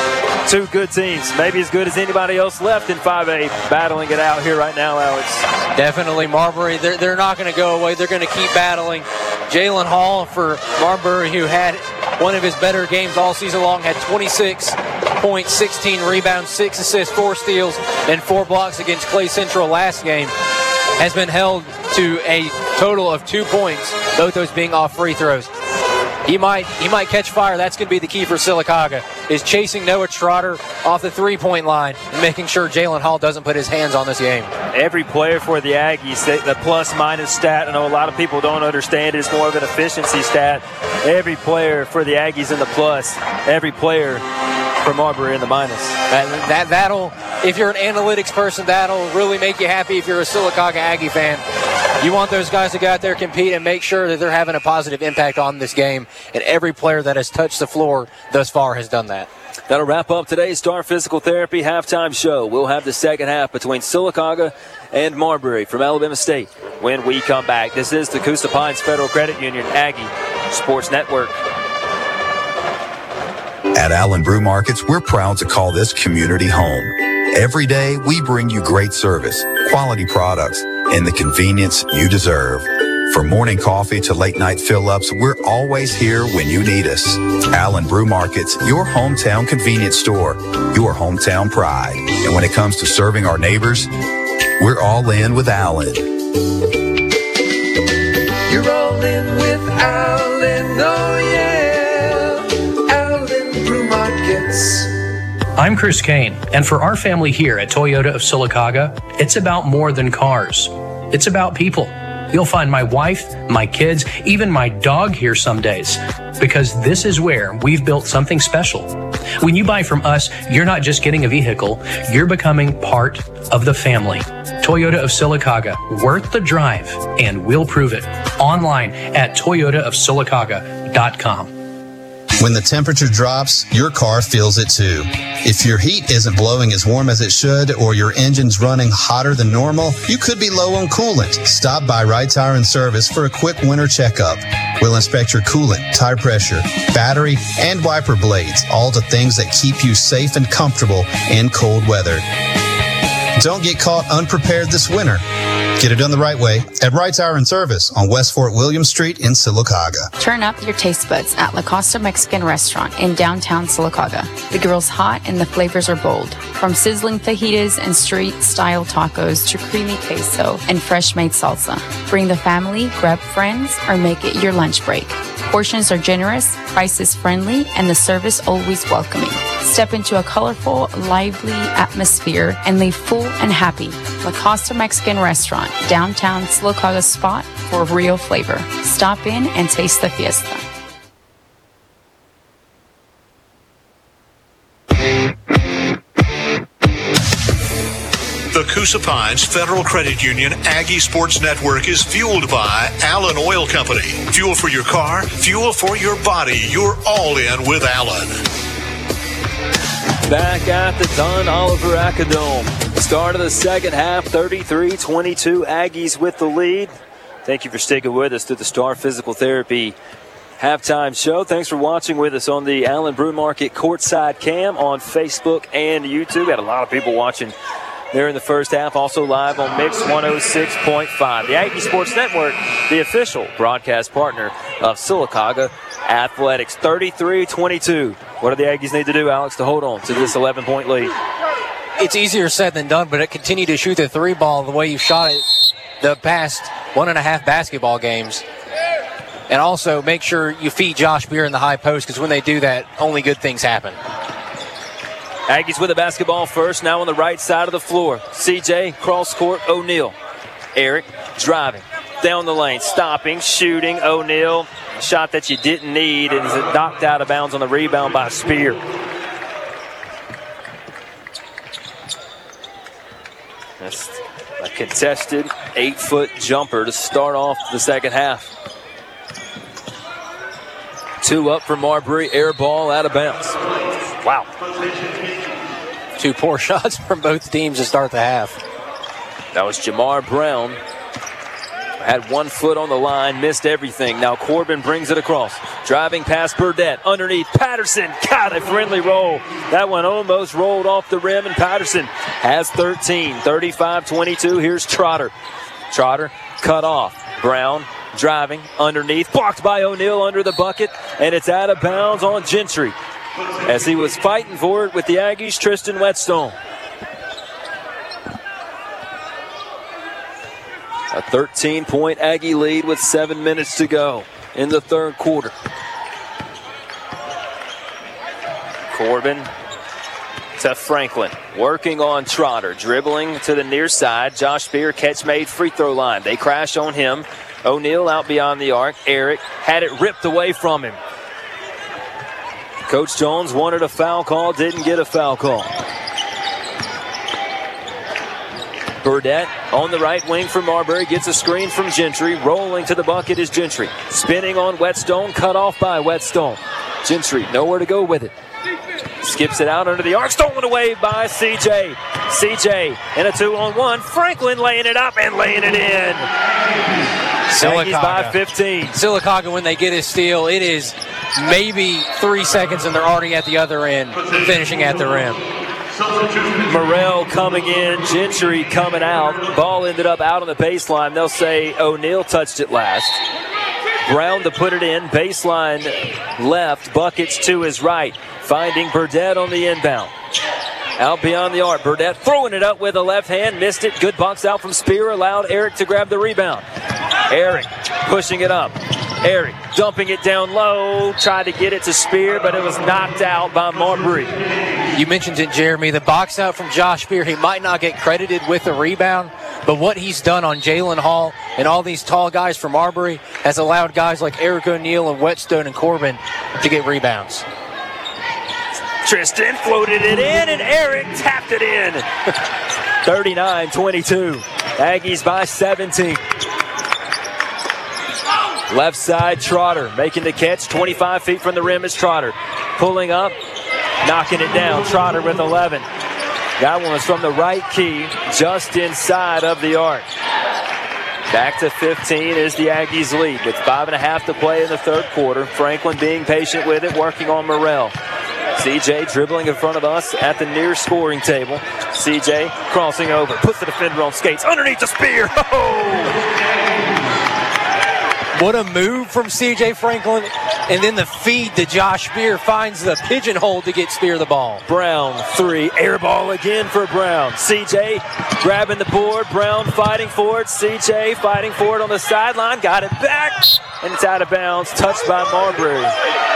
Two good teams, maybe as good as anybody else left in 5A, battling it out here right now, Alex. Definitely Marbury. They're not going to go away. They're going to keep battling. Jalen Hall for Marbury, who had one of his better games all season long, had 26 points, 16 rebounds, 6 assists, 4 steals, and 4 blocks against Clay Central last game, has been held to a total of 2 points, both those being off free throws. He might catch fire. That's going to be the key for Sylacauga, is chasing Noah Trotter off the three-point line and making sure Jalen Hall doesn't put his hands on this game. Every player for the Aggies, the plus-minus stat, I know a lot of people don't understand it. It's more of an efficiency stat. Every player for the Aggies in the plus, every player for Marbury in the minus. That'll, if you're an analytics person, that'll really make you happy if you're a Sylacauga Aggie fan. You want those guys to go out there, compete, and make sure that they're having a positive impact on this game, and every player that has touched the floor thus far has done that. That'll wrap up today's Star Physical Therapy halftime show. We'll have the second half between Sylacauga and Marbury from Alabama State when we come back. This is the Coosa Pines Federal Credit Union Aggie Sports Network. At Allen Brew Markets, we're proud to call this community home. Every day, we bring you great service, quality products, and the convenience you deserve. From morning coffee to late night fill-ups, we're always here when you need us. Allen Brew Markets, your hometown convenience store, your hometown pride. And when it comes to serving our neighbors, we're all in with Allen. You're all in with Allen, oh yeah, Allen Brew Markets. I'm Chris Kane, and for our family here at Toyota of Sylacauga, it's about more than cars. It's about people. You'll find my wife, my kids, even my dog here some days, because this is where we've built something special. When you buy from us, you're not just getting a vehicle, you're becoming part of the family. Toyota of Sylacauga, worth the drive, and we'll prove it. Online at toyotaofsylacauga.com. When the temperature drops, your car feels it too. If your heat isn't blowing as warm as it should, or your engine's running hotter than normal, you could be low on coolant. Stop by Wright Tire and Service for a quick winter checkup. We'll inspect your coolant, tire pressure, battery, and wiper blades, all the things that keep you safe and comfortable in cold weather. Don't get caught unprepared this winter. Get it done the right way at Wright Tire and Service on West Fort William Street in Sylacauga. Turn up your taste buds at La Costa Mexican Restaurant in downtown Sylacauga. The grill's hot and the flavors are bold. From sizzling fajitas and street-style tacos to creamy queso and fresh-made salsa. Bring the family, grab friends, or make it your lunch break. Portions are generous, price is friendly, and the service always welcoming. Step into a colorful, lively atmosphere and leave full and happy. La Costa Mexican Restaurant, downtown Sylacauga's spot for real flavor. Stop in and taste the fiesta. The Coosa Pines Federal Credit Union Aggie Sports Network is fueled by Allen Oil Company. Fuel for your car, fuel for your body. You're all in with Allen. Back at the Don Oliver Acadome. Start of the second half, 33-22. Aggies with the lead. Thank you for sticking with us through the Star Physical Therapy halftime show. Thanks for watching with us on the Allen Brew Market Courtside Cam on Facebook and YouTube. Got a lot of people watching there in the first half. Also live on Mix 106.5. The Aggie Sports Network, the official broadcast partner of Sylacauga Athletics. 33-22. What do the Aggies need to do, Alex, to hold on to this 11-point lead? It's easier said than done, but it continue to shoot the three ball the way you shot it the past 1.5 basketball games. And also make sure you feed Josh Beer in the high post, because when they do that, only good things happen. Aggies with the basketball first, now on the right side of the floor. CJ, cross court, O'Neal. Eric driving down the lane, stopping, shooting. O'Neal, a shot that you didn't need, and is knocked out of bounds on the rebound by Spear. That's a contested 8-foot jumper to start off the second half. 2 up for Marbury, air ball out of bounds. Wow. 2 poor shots from both teams to start the half. That was Jamar Brown Had 1 foot on the line, missed everything. Now Corbin brings it across. Driving past Burdett. Underneath, Patterson. Got a friendly roll. That one almost rolled off the rim, and Patterson has 13. 35-22. Here's Trotter. Trotter cut off. Brown driving underneath. Blocked by O'Neal under the bucket, and it's out of bounds on Gentry. As he was fighting for it with the Aggies, Tristan Whetstone. A 13-point Aggie lead with 7 minutes to go in the third quarter. Corbin to Franklin, working on Trotter, dribbling to the near side. Josh Spear catch made, free throw line. They crash on him. O'Neal out beyond the arc. Eric had it ripped away from him. Coach Jones wanted a foul call, didn't get a foul call. Burdett on the right wing for Marbury, gets a screen from Gentry. Rolling to the bucket is Gentry. Spinning on Whetstone, cut off by Whetstone. Gentry nowhere to go with it. Skips it out under the arc, stolen away by CJ. CJ in a 2-on-1. Franklin laying it up and laying it in. Aggies by 15. Sylacauga, when they get a steal, it is maybe 3 seconds and they're already at the other end, finishing at the rim. Morrell coming in, Gentry coming out. Ball ended up out on the baseline. They'll say O'Neal touched it last. Brown to put it in, baseline left, buckets to his right. Finding Burdett on the inbound. Out beyond the arc, Burdett throwing it up with a left hand, missed it. Good box out from Spear, allowed Eric to grab the rebound. Eric pushing it up. Eric dumping it down low, tried to get it to Spear, but it was knocked out by Marbury. You mentioned it, Jeremy, the box out from Josh Spear. He might not get credited with the rebound, but what he's done on Jalen Hall and all these tall guys from Marbury has allowed guys like Eric O'Neal and Whetstone and Corbin to get rebounds. Tristan floated it in, and Eric tapped it in. 39-22. Aggies by 17. Left side, Trotter making the catch. 25 feet from the rim is Trotter. Pulling up, knocking it down. Trotter with 11. That one was from the right key, just inside of the arc. Back to 15 is the Aggies' lead with 5.5 to play in the third quarter. Franklin being patient with it, working on Morrell. CJ dribbling in front of us at the near scoring table. CJ crossing over, puts the defender on skates, underneath the Spear. Oh! What a move from C.J. Franklin. And then the feed to Josh Spear finds the pigeonhole to get Spear the ball. Brown, 3. Air ball again for Brown. C.J. grabbing the board. Brown fighting for it. C.J. fighting for it on the sideline. Got it back. And it's out of bounds. Touched by Marbury.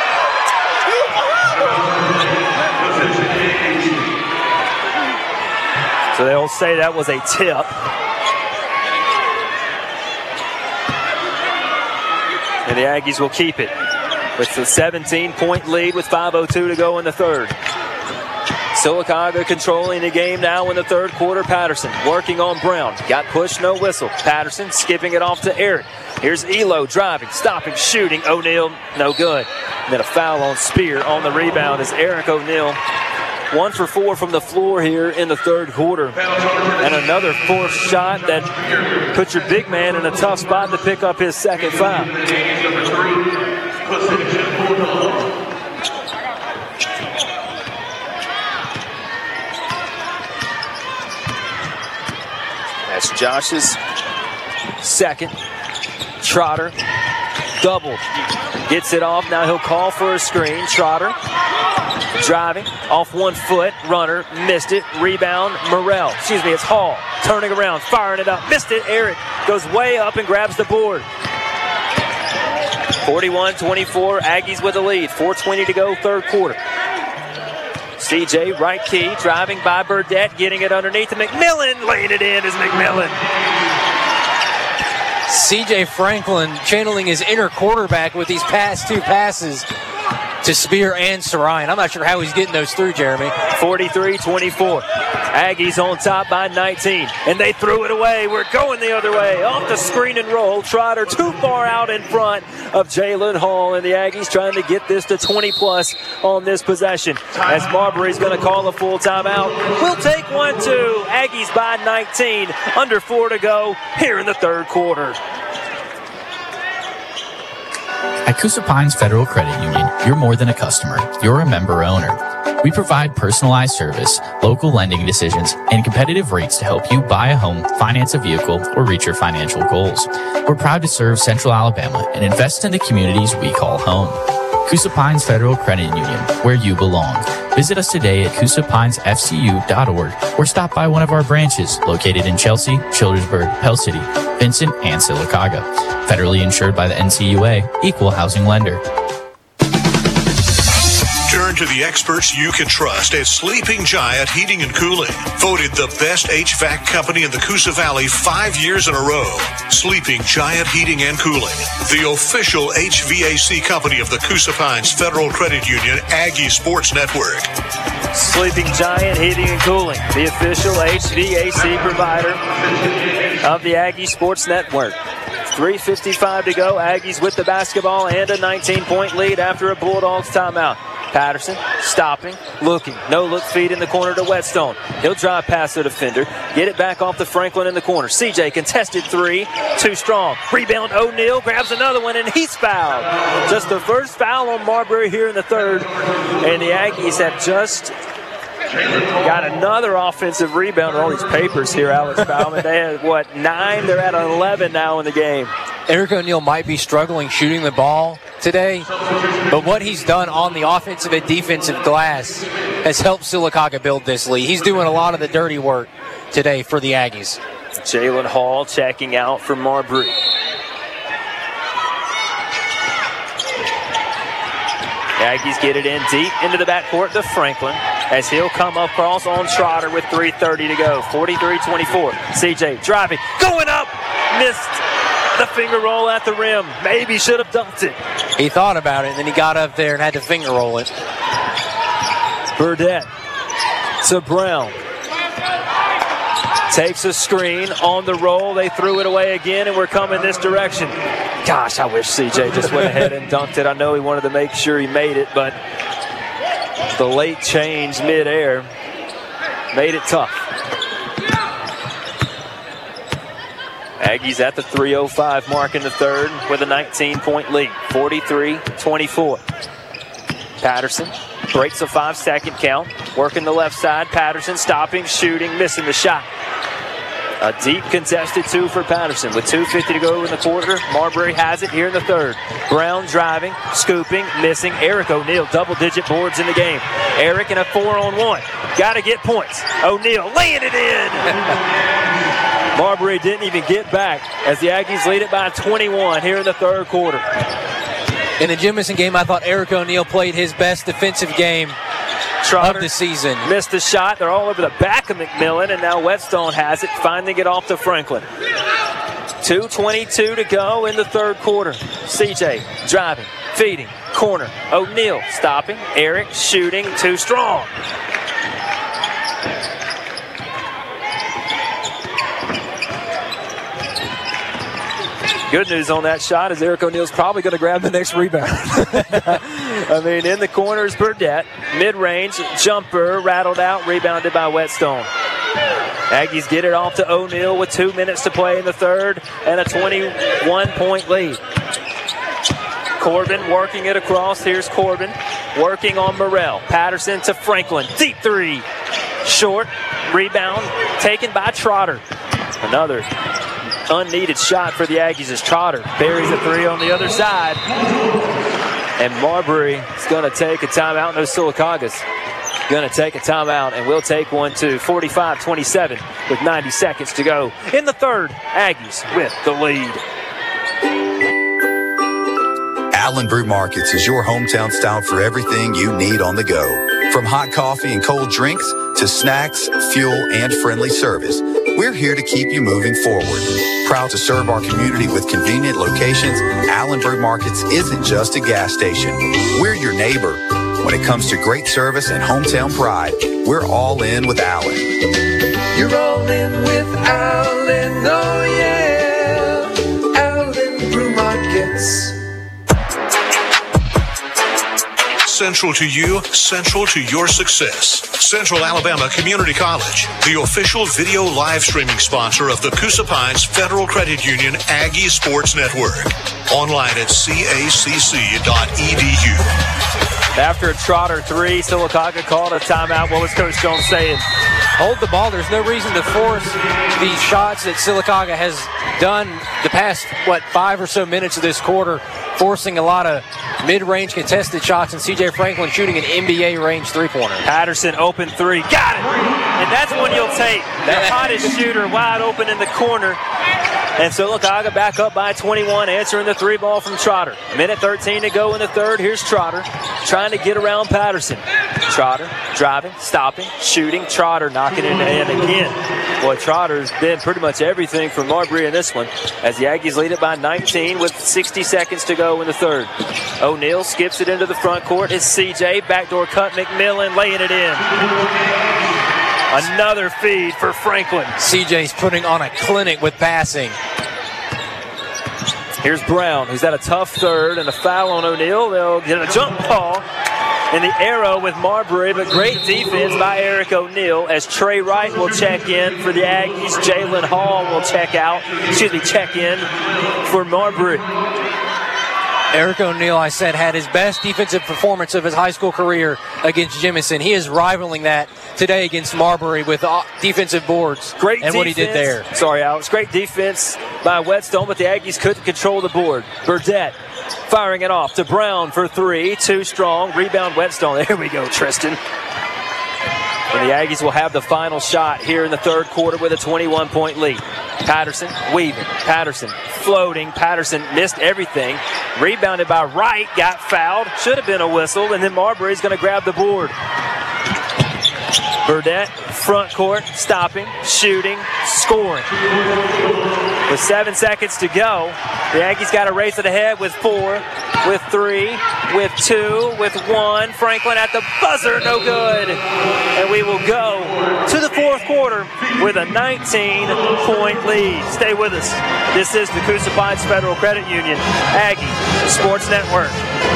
So they'll say that was a tip. And the Aggies will keep it with the 17-point lead with 5:02 to go in the third. Sylacauga controlling the game now in the third quarter. Patterson working on Brown. Got pushed, no whistle. Patterson skipping it off to Eric. Here's Elo driving, stopping, shooting. O'Neal, no good. And then a foul on Spear on the rebound is Eric O'Neal. 1 for 4 from the floor here in the third quarter. And another fourth shot that puts your big man in a tough spot to pick up his second foul. That's Josh's second. Trotter, double. Gets it off. Now he'll call for a screen. Trotter driving off 1 foot. Runner missed it. Rebound. Morrell. It's Hall. Turning around. Firing it up. Missed it. Eric goes way up and grabs the board. 41-24. Aggies with the lead. 4:20 to go. Third quarter. CJ right key. Driving by Burdett. Getting it underneath to McMillan. Laying it in is McMillan. C.J. Franklin channeling his inner quarterback with these past 2 passes to Spear and Sarian. I'm not sure how he's getting those through, Jeremy. 43-24. Aggies on top by 19. And they threw it away. We're going the other way. Off the screen and roll. Trotter too far out in front of Jalen Hall. And the Aggies trying to get this to 20-plus on this possession. As Marbury's going to call a full timeout. We'll take 1-2. Aggies by 19. Under 4 to go here in the third quarter. At Coosa Pines Federal Credit Union, you're more than a customer. You're a member owner. We provide personalized service, local lending decisions, and competitive rates to help you buy a home, finance a vehicle, or reach your financial goals. We're proud to serve Central Alabama and invest in the communities we call home. Coosa Pines Federal Credit Union, where you belong. Visit us today at CoosaPinesFCU.org or stop by one of our branches located in Chelsea, Childersburg, Pell City, Vincent, and Sylacauga. Federally insured by the NCUA, Equal Housing Lender. Turn to the experts you can trust at Sleeping Giant Heating and Cooling. Voted the best HVAC company in the Coosa Valley 5 years in a row. Sleeping Giant Heating and Cooling, the official HVAC company of the Coosa Pines Federal Credit Union Aggie Sports Network. Sleeping Giant Heating and Cooling, the official HVAC provider of the Aggie Sports Network. 3:55 to go. Aggies with the basketball and a 19-point lead after a Bulldogs timeout. Patterson stopping, looking, no-look feed in the corner to Whetstone. He'll drive past the defender, get it back off to Franklin in the corner. CJ contested three, too strong. Rebound, O'Neal grabs another one, and he's fouled. Just the first foul on Marbury here in the third, and the Aggies have just got another offensive rebound on all these papers here, Alex Bauman. They had, 9? They're at 11 now in the game. Eric O'Neal might be struggling shooting the ball today, but what he's done on the offensive and defensive glass has helped Sylacauga build this lead. He's doing a lot of the dirty work today for the Aggies. Jalen Hall checking out for Marbury. The Aggies get it in deep into the backcourt to Franklin as he'll come across on Trotter with 3:30 to go. 43-24. CJ driving, going up, missed the finger roll at the rim. Maybe should have dunked it. He thought about it, and then he got up there and had to finger roll it. Burdett to Brown. Takes a screen on the roll. They threw it away again, and we're coming this direction. Gosh, I wish CJ just went ahead and dunked it. I know he wanted to make sure he made it, but the late change midair made it tough. Aggies at the 3:05 mark in the third with a 19-point lead, 43-24. Patterson breaks a 5-second count, working the left side. Patterson stopping, shooting, missing the shot. A deep contested two for Patterson with 2:50 to go in the quarter. Marbury has it here in the third. Brown driving, scooping, missing. Eric O'Neal, double-digit boards in the game. Eric in a 4-on-1. Got to get points. O'Neal laying it in. Marbury didn't even get back as the Aggies lead it by 21 here in the third quarter. In the Jemison game, I thought Eric O'Neal played his best defensive game of the season. Missed the shot. They're all over the back of McMillan, and now Whetstone has it, finding it off to Franklin. 2:22 to go in the third quarter. CJ driving, feeding, corner. O'Neal stopping. Eric shooting, too strong. Good news on that shot is Eric O'Neal's probably going to grab the next rebound. I mean, in the corners, Burdett. Mid-range, jumper, rattled out, rebounded by Whetstone. Aggies get it off to O'Neal with 2 minutes to play in the third and a 21-point lead. Corbin working it across. Here's Corbin working on Morrell. Patterson to Franklin. Deep three. Short. Rebound taken by Trotter. Another unneeded shot for the Aggies as Trotter buries a three on the other side. And Marbury is going to take a timeout. No, Sylacauga's going to take a timeout, and we'll take one too. 45-27 with 90 seconds to go in the third. Aggies with the lead. Allen Brew Markets is your hometown style for everything you need on the go. From hot coffee and cold drinks to snacks, fuel, and friendly service, we're here to keep you moving forward. Proud to serve our community with convenient locations, Allen Brew Markets isn't just a gas station. We're your neighbor. When it comes to great service and hometown pride, we're all in with Allen. You're all in with Allen, oh yeah. Allen Brew Markets. Central to you, central to your success. Central Alabama Community College, the official video live streaming sponsor of the Coosa Pines Federal Credit Union Aggie Sports Network. Online at cacc.edu. After a Trotter 3, Sylacauga called a timeout. What was Coach Jones saying? Hold the ball. There's no reason to force these shots that Sylacauga has done the past, 5 or so minutes of this quarter, forcing a lot of mid-range contested shots, and C.J. Franklin shooting an NBA-range three-pointer. Patterson, open three. Got it! And that's one you'll take. The hottest shooter wide open in the corner. And Sylacauga back up by 21, answering the three ball from Trotter. Minute 13 to go in the third. Here's Trotter trying to get around Patterson. Trotter driving, stopping, shooting. Trotter knocking it in again. Boy, Trotter's been pretty much everything for Marbury in this one, as the Aggies lead it by 19 with 60 seconds to go in the third. O'Neal skips it into the front court. It's CJ. Backdoor cut. McMillan laying it in. Another feed for Franklin. CJ's putting on a clinic with passing. Here's Brown, who's had a tough third and a foul on O'Neal. They'll get a jump ball in the arrow with Marbury, but great defense by Eric O'Neal as Trey Wright will check in for the Aggies. Jalen Hall will check in for Marbury. Eric O'Neal, I said, had his best defensive performance of his high school career against Jemison. He is rivaling that today against Marbury with defensive boards. Great and defense. What he did there. Sorry, Alex. Great defense by Whetstone, but the Aggies couldn't control the board. Burdette firing it off to Brown for three. Too strong. Rebound Whetstone. There we go, Tristan. And the Aggies will have the final shot here in the third quarter with a 21-point lead. Patterson weaving. Patterson floating. Patterson missed everything. Rebounded by Wright. Got fouled. Should have been a whistle. And then Marbury's going to grab the board. Burdette, front court, stopping, shooting, scoring. With 7 seconds to go, the Aggies got to race it ahead with 4, with 3, with 2, with 1. Franklin at the buzzer, no good. And we will go to the fourth quarter with a 19-point lead. Stay with us. This is the Coosa Pines Federal Credit Union Aggie Sports Network.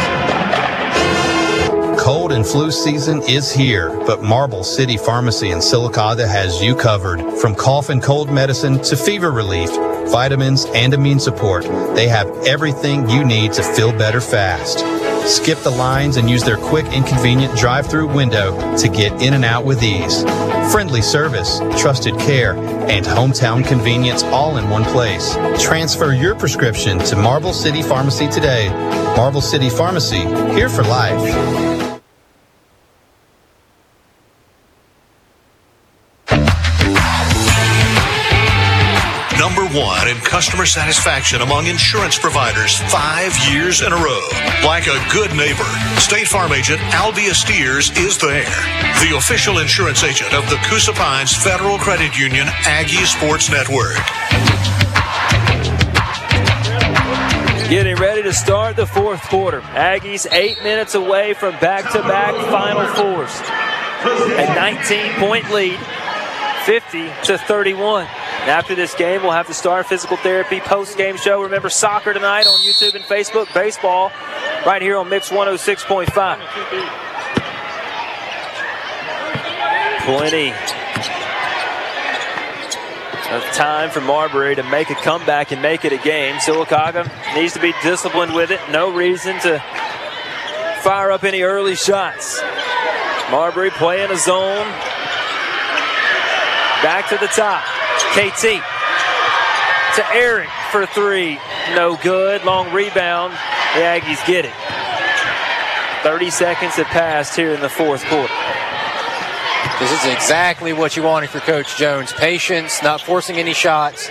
Cold and flu season is here, but Marble City Pharmacy in Sylacauga has you covered. From cough and cold medicine to fever relief, vitamins, and immune support, they have everything you need to feel better fast. Skip the lines and use their quick and convenient drive-through window to get in and out with ease. Friendly service, trusted care, and hometown convenience all in one place. Transfer your prescription to Marble City Pharmacy today. Marble City Pharmacy, here for life. Number 1 in customer satisfaction among insurance providers 5 years in a row. Like a good neighbor, State Farm agent Albia Steers is there. The official insurance agent of the Coosa Pines Federal Credit Union Aggie Sports Network. Getting ready to start the fourth quarter. Aggies 8 minutes away from back-to-back Final Fours. A 19-point lead, 50-31. After this game, we'll have the Star Physical Therapy post-game show. Remember, soccer tonight on YouTube and Facebook. Baseball right here on Mix 106.5. Plenty of time for Marbury to make a comeback and make it a game. Sylacauga needs to be disciplined with it. No reason to fire up any early shots. Marbury playing a zone. Back to the top. KT to Eric for three. No good. Long rebound. The Aggies get it. 30 seconds have passed here in the fourth quarter. This is exactly what you wanted for Coach Jones. Patience, not forcing any shots.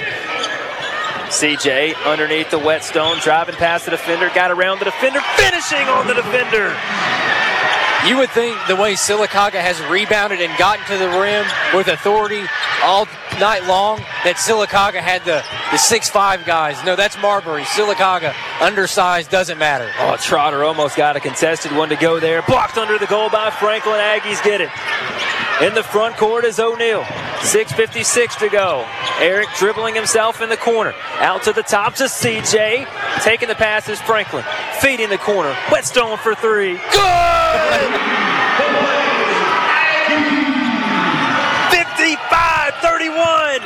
CJ underneath the Whetstone, driving past the defender, got around the defender, finishing on the defender. You would think the way Sylacauga has rebounded and gotten to the rim with authority all night long that Sylacauga had the 6'5 guys. No, that's Marbury. Sylacauga, undersized, doesn't matter. Oh, Trotter almost got a contested one to go there. Blocked under the goal by Franklin. Aggies get it. In the front court is O'Neal. 6:56 to go. Eric dribbling himself in the corner. Out to the top to CJ. Taking the pass is Franklin. Feeding the corner. Whetstone for three. Good! 55-31.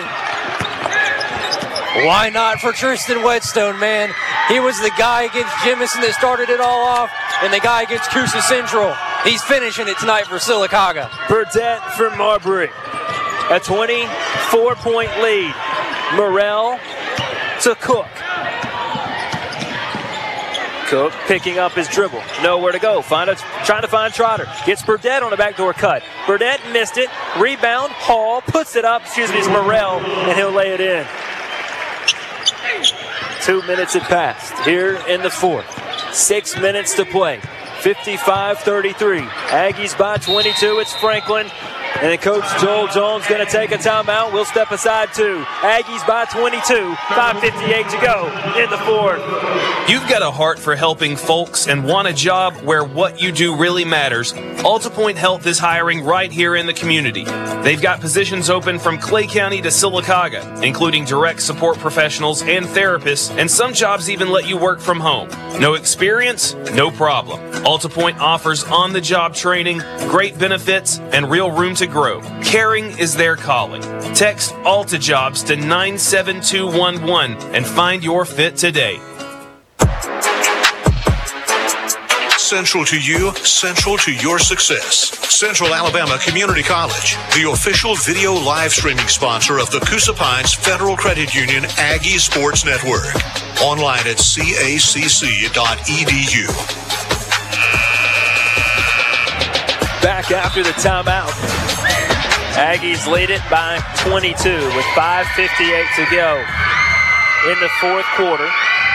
Why not for Tristan Whetstone, man? He was the guy against Jemison that started it all off, and the guy against Coosa Central. He's finishing it tonight for Sylacauga. Burdett for Marbury. A 24-point lead. Morrell to Cook. Cook picking up his dribble. Nowhere to go. Trying to find Trotter. Gets Burdett on a backdoor cut. Burdett missed it. Rebound. Hall puts it up. It's Morrell, and he'll lay it in. 2 minutes had passed here in the fourth. 6 minutes to play. 55-33. Aggies by 22. It's Franklin. And then Coach Joel Jones going to take a timeout. We'll step aside too. Aggies by 22. 5:58 to go in the fourth. You've got a heart for helping folks and want a job where what you do really matters. AltaPoint Health is hiring right here in the community. They've got positions open from Clay County to Sylacauga, including direct support professionals and therapists, and some jobs even let you work from home. No experience? No problem. AltaPoint offers on-the-job training, great benefits, and real room to grow. Caring is their calling. Text AltaJobs to 97211 and find your fit today. Central to you, central to your success. Central Alabama Community College, the official video live streaming sponsor of the Coosa Pines Federal Credit Union Aggie Sports Network. Online at cacc.edu. Back after the timeout. Aggies lead it by 22 with 5:58 to go in the fourth quarter.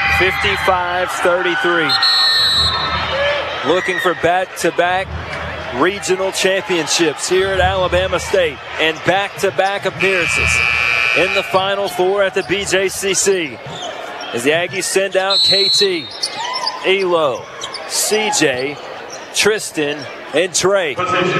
55-33. Looking for back-to-back regional championships here at Alabama State and back-to-back appearances in the Final Four at the BJCC. As the Aggies send out KT, Elo, CJ, Tristan, and Trey.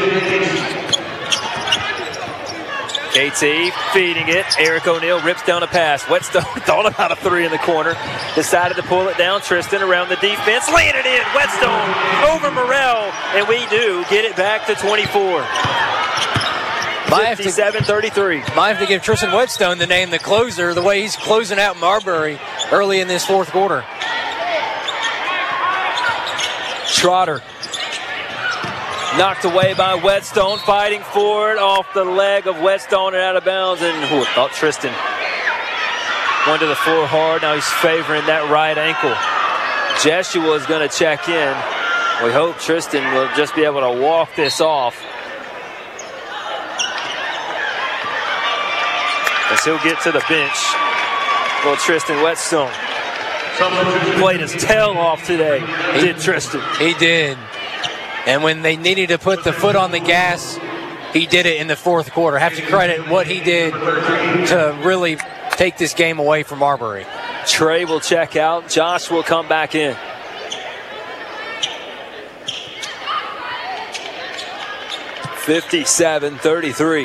KT feeding it. Eric O'Neal rips down a pass. Whetstone thought about a three in the corner. Decided to pull it down. Tristan around the defense. Laying it in. Whetstone over Morrell. And we do get it back to 24. 57-33. Might have to give Tristan Whetstone the name the closer, the way he's closing out Marbury early in this fourth quarter. Trotter. Knocked away by Whetstone, fighting for it off the leg of Whetstone and out of bounds. And thought Tristan went to the floor hard. Now he's favoring that right ankle. Jeshua is going to check in. We hope Tristan will just be able to walk this off, as he'll get to the bench. Well, Tristan Whetstone played his tail off today. Did Tristan? He did. And when they needed to put the foot on the gas, he did it in the fourth quarter. Have to credit what he did to really take this game away from Marbury. Trey will check out. Josh will come back in. (57-33).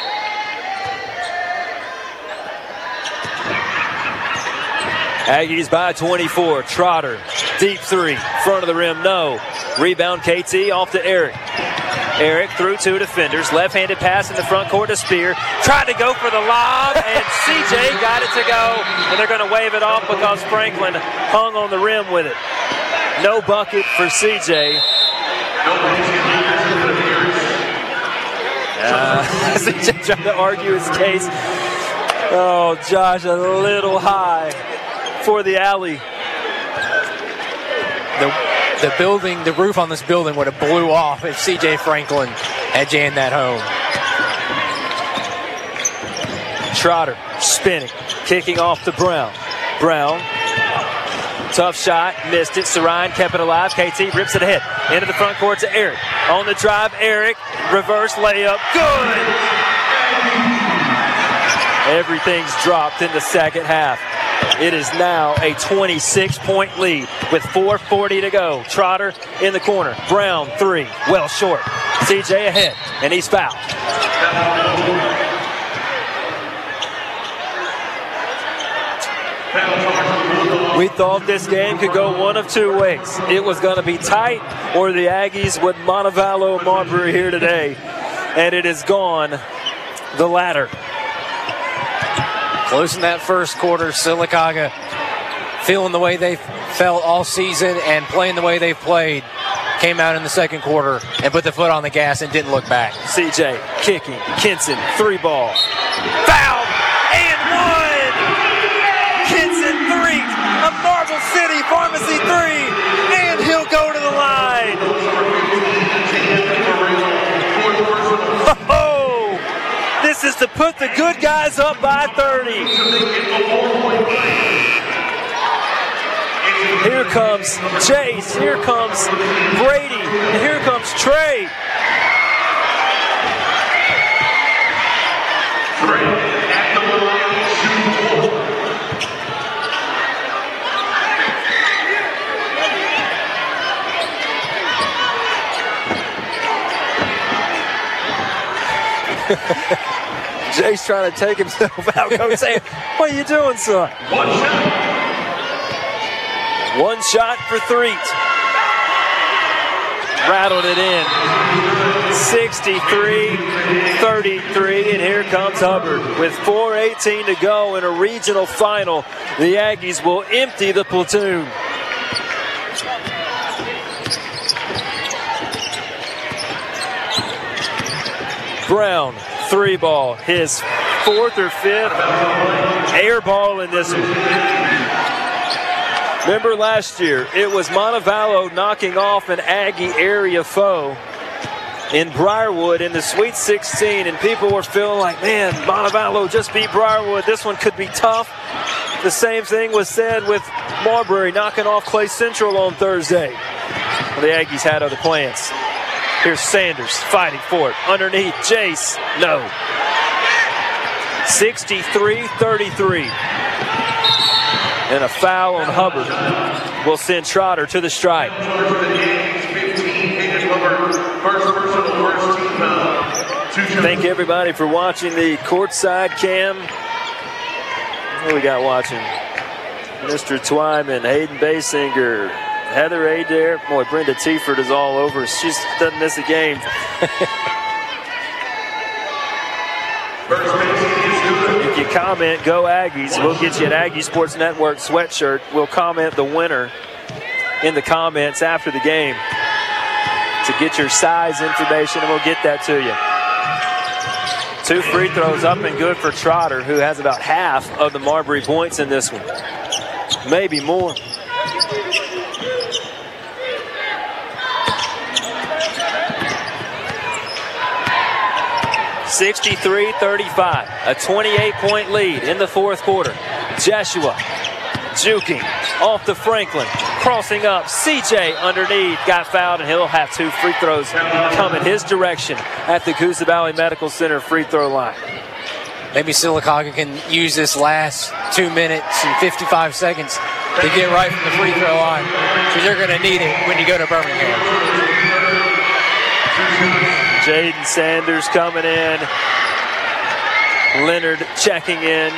Aggies by 24. Trotter, deep three, front of the rim, no. Rebound KT off to Eric. Eric through two defenders. Left-handed pass in the front court to Spear. Tried to go for the lob, and CJ got it to go. And they're going to wave it off because Franklin hung on the rim with it. No bucket for CJ. CJ trying to argue his case. Oh, Josh, a little high for the alley. The building, the roof on this building would have blew off if C.J. Franklin had jammed that home. Trotter spinning, kicking off to Brown. Brown, tough shot, missed it. Sarine kept it alive. KT rips it ahead. Into the front court to Eric. On the drive, Eric, reverse layup, good! Everything's dropped in the second half. It is now a 26-point lead with 4:40 to go. Trotter in the corner. Brown, three, well short. CJ ahead, and he's fouled. We thought this game could go one of two ways. It was going to be tight, or the Aggies with Montevallo Marbury here today. And it is gone the latter. Close in that first quarter, Sylacauga feeling the way they felt all season and playing the way they've played. Came out in the second quarter and put the foot on the gas and didn't look back. CJ kicking. Kinson, 3-ball. Foul! And one! Kinson, 3. A Marble City Pharmacy 3. And he'll go to the line. Oh! This is to put the good guys up by 30. Here comes Chase, here comes Brady, and here comes Trey. Jay's trying to take himself out. Coach saying, what are you doing, son? One shot for Threet. Rattled it in. 63-33, and here comes Hubbard. With 4:18 to go in a regional final, the Aggies will empty the platoon. Brown, 3-ball, his 4th or 5th air ball in this one. Remember last year, it was Montevallo knocking off an Aggie area foe in Briarwood in the Sweet 16, and people were feeling like, man, Montevallo just beat Briarwood. This one could be tough. The same thing was said with Marbury knocking off Clay Central on Thursday. Well, the Aggies had other plans. Here's Sanders fighting for it. Underneath, Jace, no. 63-33. And a foul on Hubbard will send Trotter to the stripe. Thank everybody for watching the courtside cam. What we got watching? Mr. Twyman, Hayden Basinger, Heather Adair. Boy, Brenda Tiefert is all over. She doesn't miss a game. If you comment, go Aggies, we'll get you an Aggie Sports Network sweatshirt. We'll comment the winner in the comments after the game to get your size information, and we'll get that to you. 2 free throws up and good for Trotter, who has about half of the Marbury points in this one. Maybe more. (63-35), a 28-point lead in the 4th quarter. Joshua juking off to Franklin, crossing up. CJ underneath, got fouled, and he'll have 2 free throws coming his direction at the Coosa Valley Medical Center free throw line. Maybe Sylacauga can use this last 2 minutes and 55 seconds to get right from the free throw line, because they're going to need it when you go to Birmingham. Jaden Sanders coming in. Leonard checking in.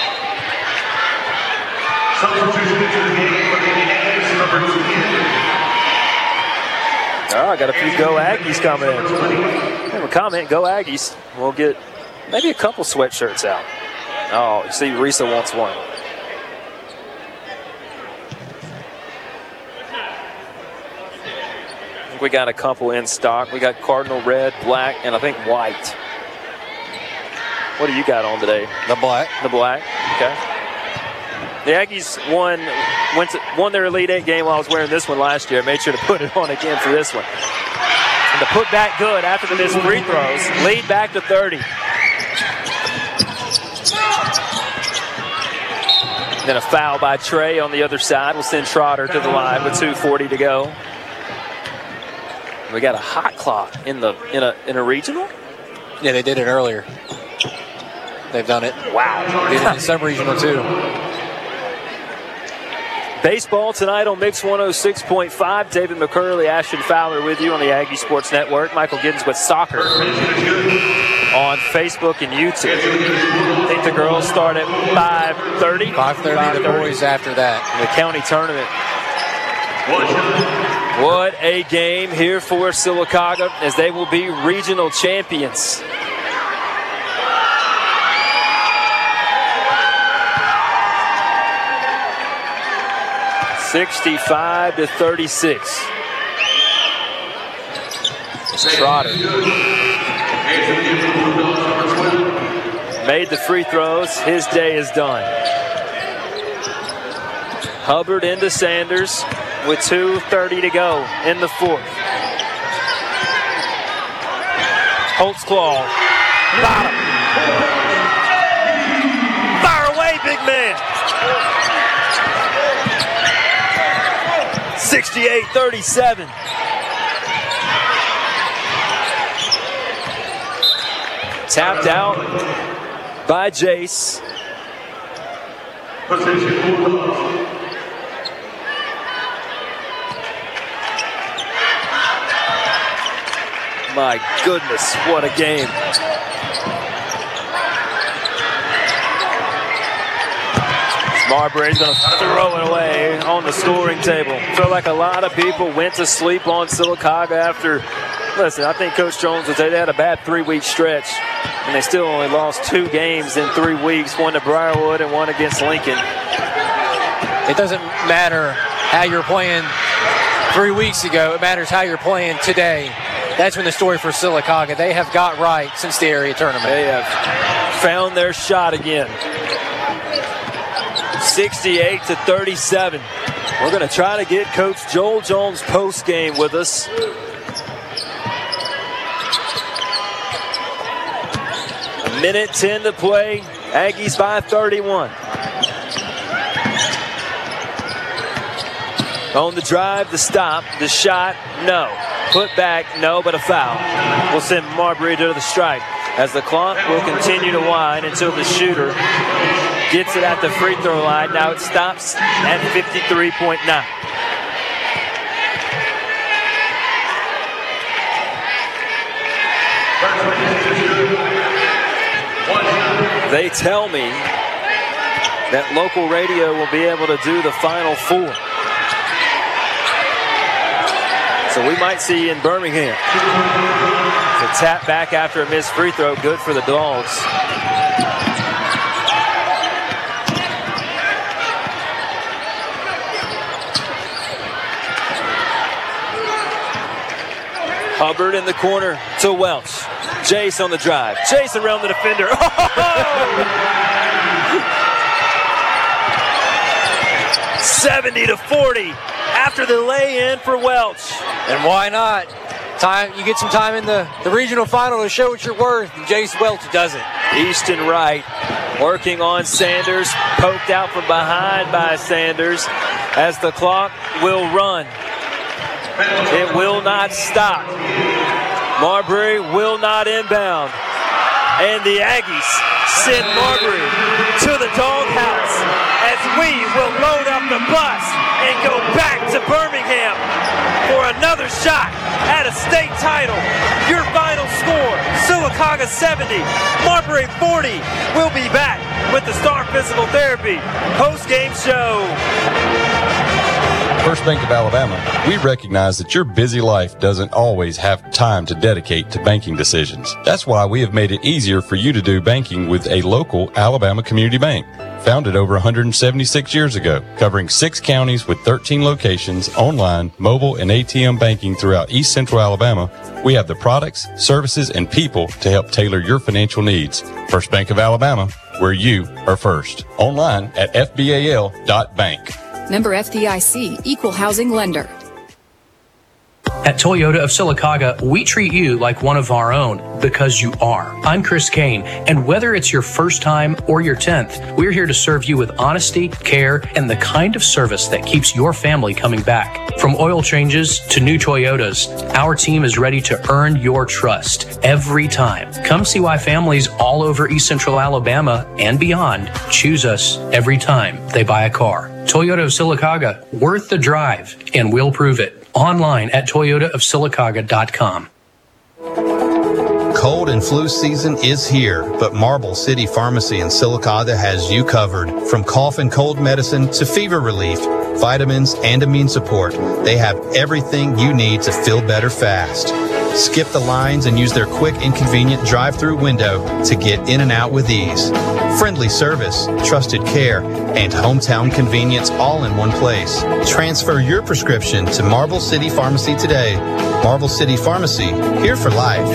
Oh, I got a few Go Aggies coming in. Have a comment, Go Aggies. We'll get maybe a couple sweatshirts out. Oh, you see, Risa wants one. I think we got a couple in stock. We got Cardinal red, black, and I think white. What do you got on today? The black. The black, okay. The Aggies won their Elite 8 game while I was wearing this one last year. Made sure to put it on again for this one. And the put back good after the missed free throws. Lead back to 30. Then a foul by Trey on the other side will send Trotter to the line with 2:40 to go. We got a hot clock in a regional? Yeah, they did it earlier. They've done it. Wow. They did it in sub-regional too. Baseball tonight on Mix 106.5. David McCurley, Ashton Fowler with you on the Aggie Sports Network. Michael Giddens with soccer on Facebook and YouTube. I think the girls start at 5:30. 5:30, the boys after that. The county tournament. What a game here for Sylacauga as they will be regional champions. (65-36). Trotter made the free throws. His day is done. Hubbard into Sanders with 2:30 to go in the fourth. Holtzclaw, bottom. Fire away, big man. 68-37. Tapped out by Jace. My goodness, what a game. Marbury's going to throw it away on the scoring table. Feel like a lot of people went to sleep on Sylacauga after, listen, I think Coach Jones would say they had a bad 3-week stretch, and they still only lost 2 games in 3 weeks, one to Briarwood and one against Lincoln. It doesn't matter how you're playing 3 weeks ago. It matters how you're playing today. That's been the story for Sylacauga. They have got right since the area tournament. They have found their shot again. 68-37. We're going to try to get Coach Joel Jones post-game with us. A minute 10 to play. Aggies by 31. On the drive, the stop, the shot, no. Put back, no, but a foul. We'll send Marbury to the stripe as the clock will continue to wind until the shooter gets it at the free throw line. Now it stops at 53.9. They tell me that local radio will be able to do the Final Four. So we might see in Birmingham. The tap back after a missed free throw, good for the Dogs. Hubbard in the corner to Welch. Jace on the drive. Jace around the defender. 70-40 after the lay-in for Welch. And why not? You get some time in the regional final to show what you're worth, and Jace Welch does it. Easton Wright working on Sanders, poked out from behind by Sanders as the clock will run. It will not stop. Marbury will not inbound. And the Aggies send Marbury to the doghouse as we will load up the bus and go back to Birmingham for another shot at a state title. Your final score, Sylacauga 70, Marbury 40. We'll be back with the Star Physical Therapy post-game show. First Bank of Alabama, we recognize that your busy life doesn't always have time to dedicate to banking decisions. That's why we have made it easier for you to do banking with a local Alabama community bank. Founded over 176 years ago, covering 6 counties with 13 locations, online, mobile, and ATM banking throughout East Central Alabama, we have the products, services, and people to help tailor your financial needs. First Bank of Alabama, where you are first. Online at fbal.bank. Member FDIC, Equal Housing Lender. At Toyota of Sylacauga, we treat you like one of our own because you are. I'm Chris Kane, and whether it's your first time or your 10th, we're here to serve you with honesty, care, and the kind of service that keeps your family coming back. From oil changes to new Toyotas, our team is ready to earn your trust every time. Come see why families all over East Central Alabama and beyond choose us every time they buy a car. Toyota of Sylacauga, worth the drive, and we'll prove it. Online at toyotaofsylacauga.com. Cold and flu season is here, but Marble City Pharmacy in Sylacauga has you covered. From cough and cold medicine to fever relief, vitamins, and immune support. They have everything you need to feel better fast. Skip the lines and use their quick and convenient drive-through window to get in and out with ease. Friendly service, trusted care, and hometown convenience all in one place. Transfer your prescription to Marble City Pharmacy today. Marble City Pharmacy, here for life.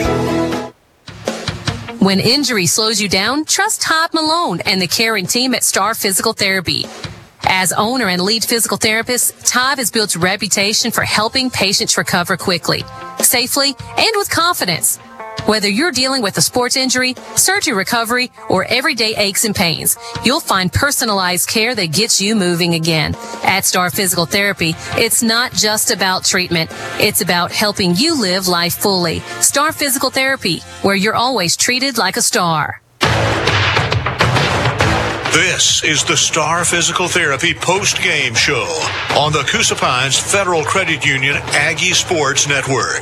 When injury slows you down, trust Todd Malone and the caring team at Star Physical Therapy. As owner and lead physical therapist, Todd has built a reputation for helping patients recover quickly, safely, and with confidence. Whether you're dealing with a sports injury, surgery recovery, or everyday aches and pains, you'll find personalized care that gets you moving again. At Star Physical Therapy, it's not just about treatment. It's about helping you live life fully. Star Physical Therapy, where you're always treated like a star. This is the Star Physical Therapy post-game show on the Coosa Pines Federal Credit Union Aggie Sports Network.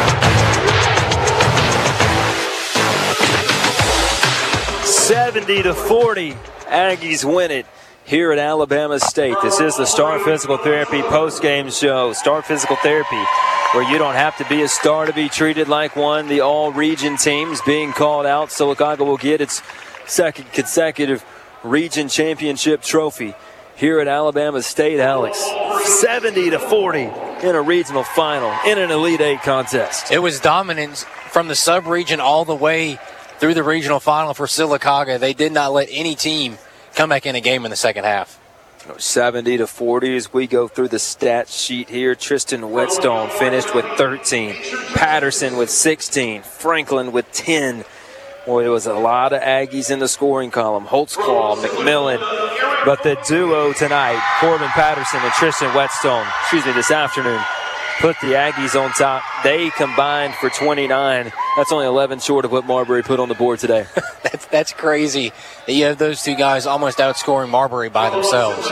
70-40, Aggies win it here at Alabama State. This is the Star Physical Therapy post-game show. Star Physical Therapy, where you don't have to be a star to be treated like one. The all-region teams being called out. Sylacauga will get its second consecutive region championship trophy here at Alabama State, Alex. 70-40 in a regional final in an Elite Eight contest. It was dominant from the sub-region all the way through the regional final for Sylacauga. They did not let any team come back in a game in the second half. 70-40 as we go through the stat sheet here. Tristan Whetstone finished with 13. Patterson with 16. Franklin with 10. Boy, there was a lot of Aggies in the scoring column. Holtzclaw, McMillan. But the duo tonight, Corbin Patterson and Tristan Whetstone, this afternoon, put the Aggies on top. They combined for 29. That's only 11 short of what Marbury put on the board today. That's crazy that you have those two guys almost outscoring Marbury by themselves.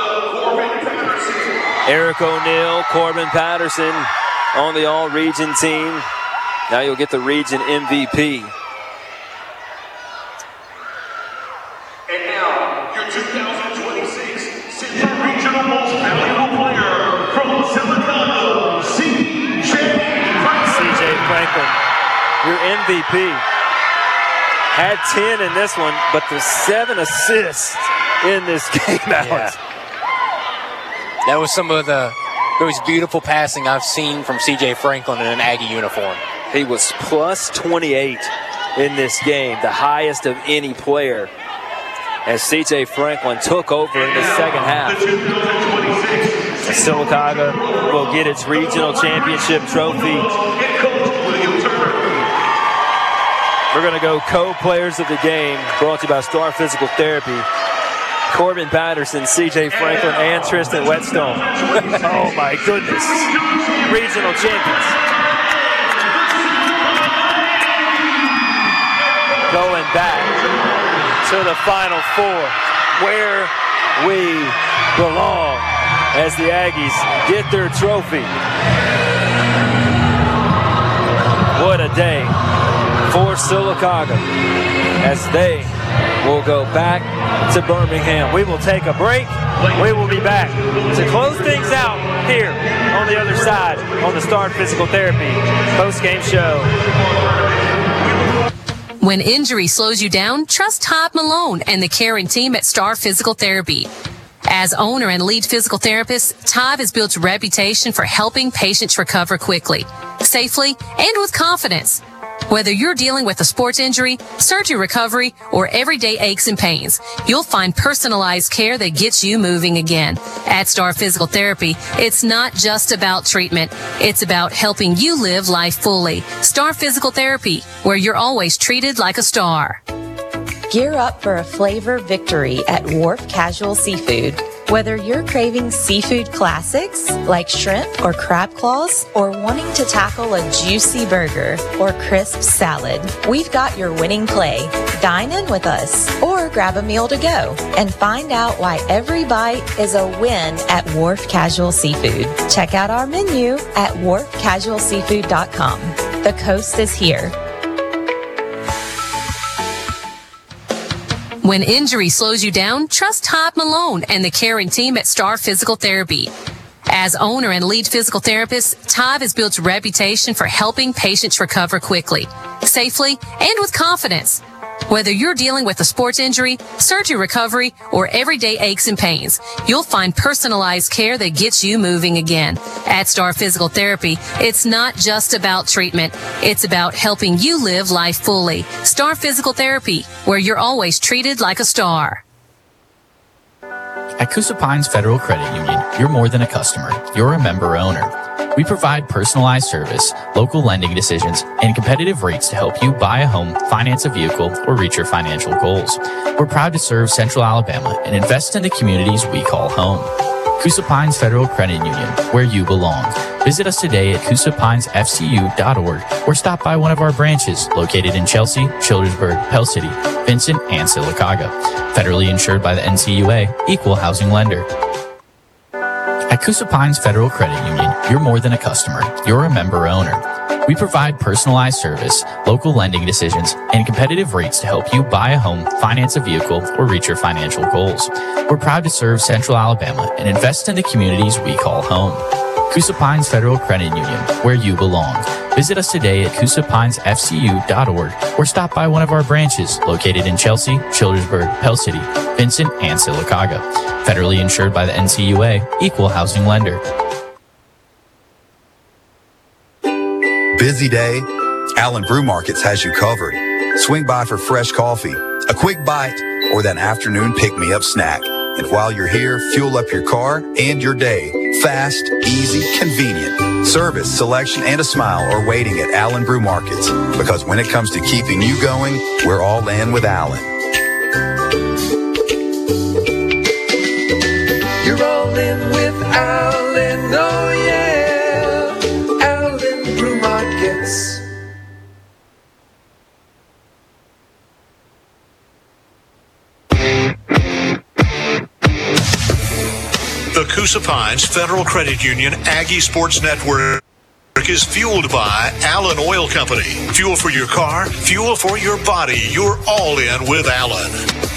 Eric O'Neill, Corbin Patterson on the all-region team. Now you'll get the region MVP. And now, your 2026 Central Regional Most Valuable Player from Sylacauga, C.J. Franklin, your MVP. Had 10 in this one, but the 7 assists in this game out. Yeah. That was some of the most beautiful passing I've seen from C.J. Franklin in an Aggie uniform. He was plus 28 in this game, the highest of any player, as C.J. Franklin took over in the second half. Sylacauga will get its regional championship trophy. We're going to go co-players of the game, brought to you by Star Physical Therapy. Corbin Patterson, C.J. Franklin, and Tristan Whetstone. Oh, my goodness. Regional champions. Going back to the Final Four, where we belong, as the Aggies get their trophy. What a day for Sylacauga as they will go back to Birmingham. We will take a break. We will be back to close things out here on the other side on the Star Physical Therapy post-game show. When injury slows you down, trust Todd Malone and the caring team at Star Physical Therapy. As owner and lead physical therapist, Todd has built a reputation for helping patients recover quickly, safely, and with confidence. Whether you're dealing with a sports injury, surgery recovery, or everyday aches and pains, you'll find personalized care that gets you moving again. At Star Physical Therapy, it's not just about treatment. It's about helping you live life fully. Star Physical Therapy, where you're always treated like a star. Gear up for a flavor victory at Wharf Casual Seafood. Whether you're craving seafood classics like shrimp or crab claws, or wanting to tackle a juicy burger or crisp salad, we've got your winning play. Dine in with us or grab a meal to go and find out why every bite is a win at Wharf Casual Seafood. Check out our menu at wharfcasualseafood.com. The coast is here. When injury slows you down, trust Todd Malone and the caring team at Star Physical Therapy. As owner and lead physical therapist, Todd has built a reputation for helping patients recover quickly, safely, and with confidence. Whether you're dealing with a sports injury, surgery recovery, or everyday aches and pains, you'll find personalized care that gets you moving again. At Star Physical Therapy, it's not just about treatment. It's about helping you live life fully. Star Physical Therapy, where you're always treated like a star. At Coosa Pines Federal Credit Union, you're more than a customer. You're a member owner. We provide personalized service, local lending decisions, and competitive rates to help you buy a home, finance a vehicle, or reach your financial goals. We're proud to serve Central Alabama and invest in the communities we call home. Coosa Pines Federal Credit Union, where you belong. Visit us today at CoosaPinesFCU.org or stop by one of our branches located in Chelsea, Childersburg, Pell City, Vincent, and Sylacauga. Federally insured by the NCUA, Equal Housing Lender. At Coosa Pines Federal Credit Union, you're more than a customer. You're a member owner. We provide personalized service, local lending decisions, and competitive rates to help you buy a home, finance a vehicle, or reach your financial goals. We're proud to serve Central Alabama and invest in the communities we call home. Coosa Pines Federal Credit Union, where you belong. Visit us today at CoosaPinesFCU.org or stop by one of our branches located in Chelsea, Childersburg, Pell City, Vincent, and Sylacauga. Federally insured by the NCUA, Equal Housing Lender. Busy day? Allen Brew Markets has you covered. Swing by for fresh coffee, a quick bite, or that afternoon pick-me-up snack. And while you're here, fuel up your car and your day. Fast, easy, convenient. Service, selection, and a smile are waiting at Allen Brew Markets. Because when it comes to keeping you going, we're all in with Allen. You're all in with Allen, oh yeah. Allen Brew Markets. The Coosa Pines Federal Credit Union Aggie Sports Network is fueled by Allen Oil Company. Fuel for your car, fuel for your body. You're all in with Allen.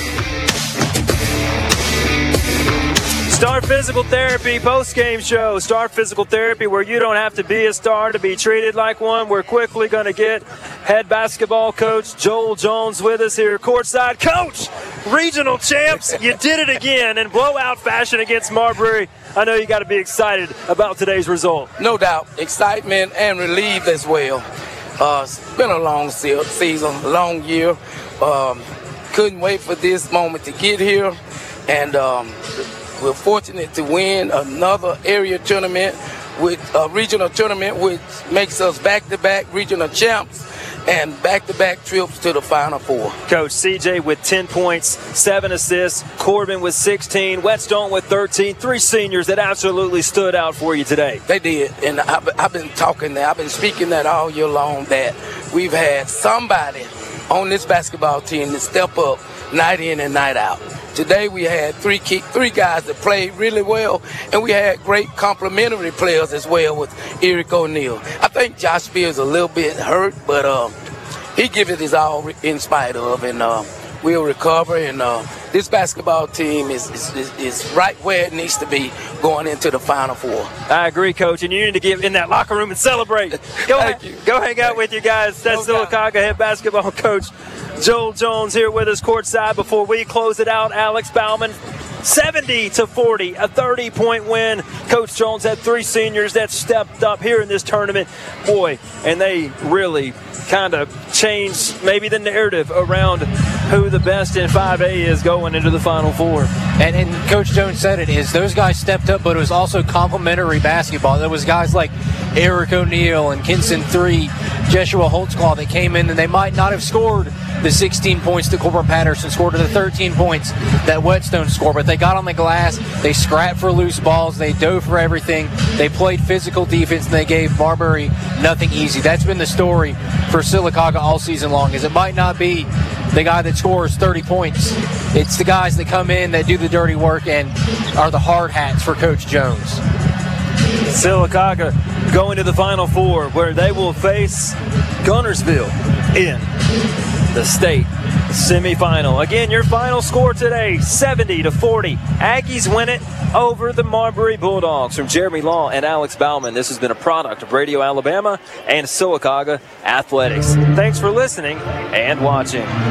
Star Physical Therapy post-game show. Star Physical Therapy, where you don't have to be a star to be treated like one. We're quickly going to get head basketball coach Joel Jones with us here courtside. Coach, regional champs, you did it again in blowout fashion against Marbury. I know you got to be excited about today's result. No doubt. Excitement and relieved as well. It's been a long season, a long year. Couldn't wait for this moment to get here. And we're fortunate to win another area tournament, with a regional tournament, which makes us back-to-back regional champs and back-to-back trips to the Final Four. Coach, CJ with 10 points, 7 assists, Corbin with 16, Whetstone with 13, 3 seniors that absolutely stood out for you today. They did, and I've been talking that, I've been speaking that all year long, that we've had somebody on this basketball team to step up night in and night out. Today we had three guys that played really well, and we had great complementary players as well with Eric O'Neal. I think Josh Spears a little bit hurt, but he gives it his all in spite of, and we'll recover. And this basketball team is right where it needs to be going into the Final Four. I agree, Coach, and you need to get in that locker room and celebrate. Go hang out with you guys. That's Sylacauga head basketball coach Joel Jones here with us courtside. Before we close it out, Alex Bauman, 70-40, a 30-point win. Coach Jones had 3 seniors that stepped up here in this tournament. Boy, and they really kind of changed maybe the narrative around who the best in 5A is going into the Final Four. And Coach Jones said it is those guys stepped up, but it was also complimentary basketball. There was guys like Eric O'Neal and Kinson 3, Joshua Holtzclaw that came in, and they might not have scored the 16 points that Corbin Patterson scored or the 13 points that Whetstone scored, but they got on the glass, they scrapped for loose balls, they dove for everything, they played physical defense, and they gave Marbury nothing easy. That's been the story for Sylacauga all season long, is it might not be the guy that scores 30 points. It's the guys that come in that do the dirty work and are the hard hats for Coach Jones. Sylacauga going to the Final Four, where they will face Guntersville in the state semifinal. Again, your final score today, 70-40. Aggies win it over the Marbury Bulldogs. From Jeremy Law and Alex Bauman, this has been a product of Radio Alabama and Sylacauga Athletics. Thanks for listening and watching.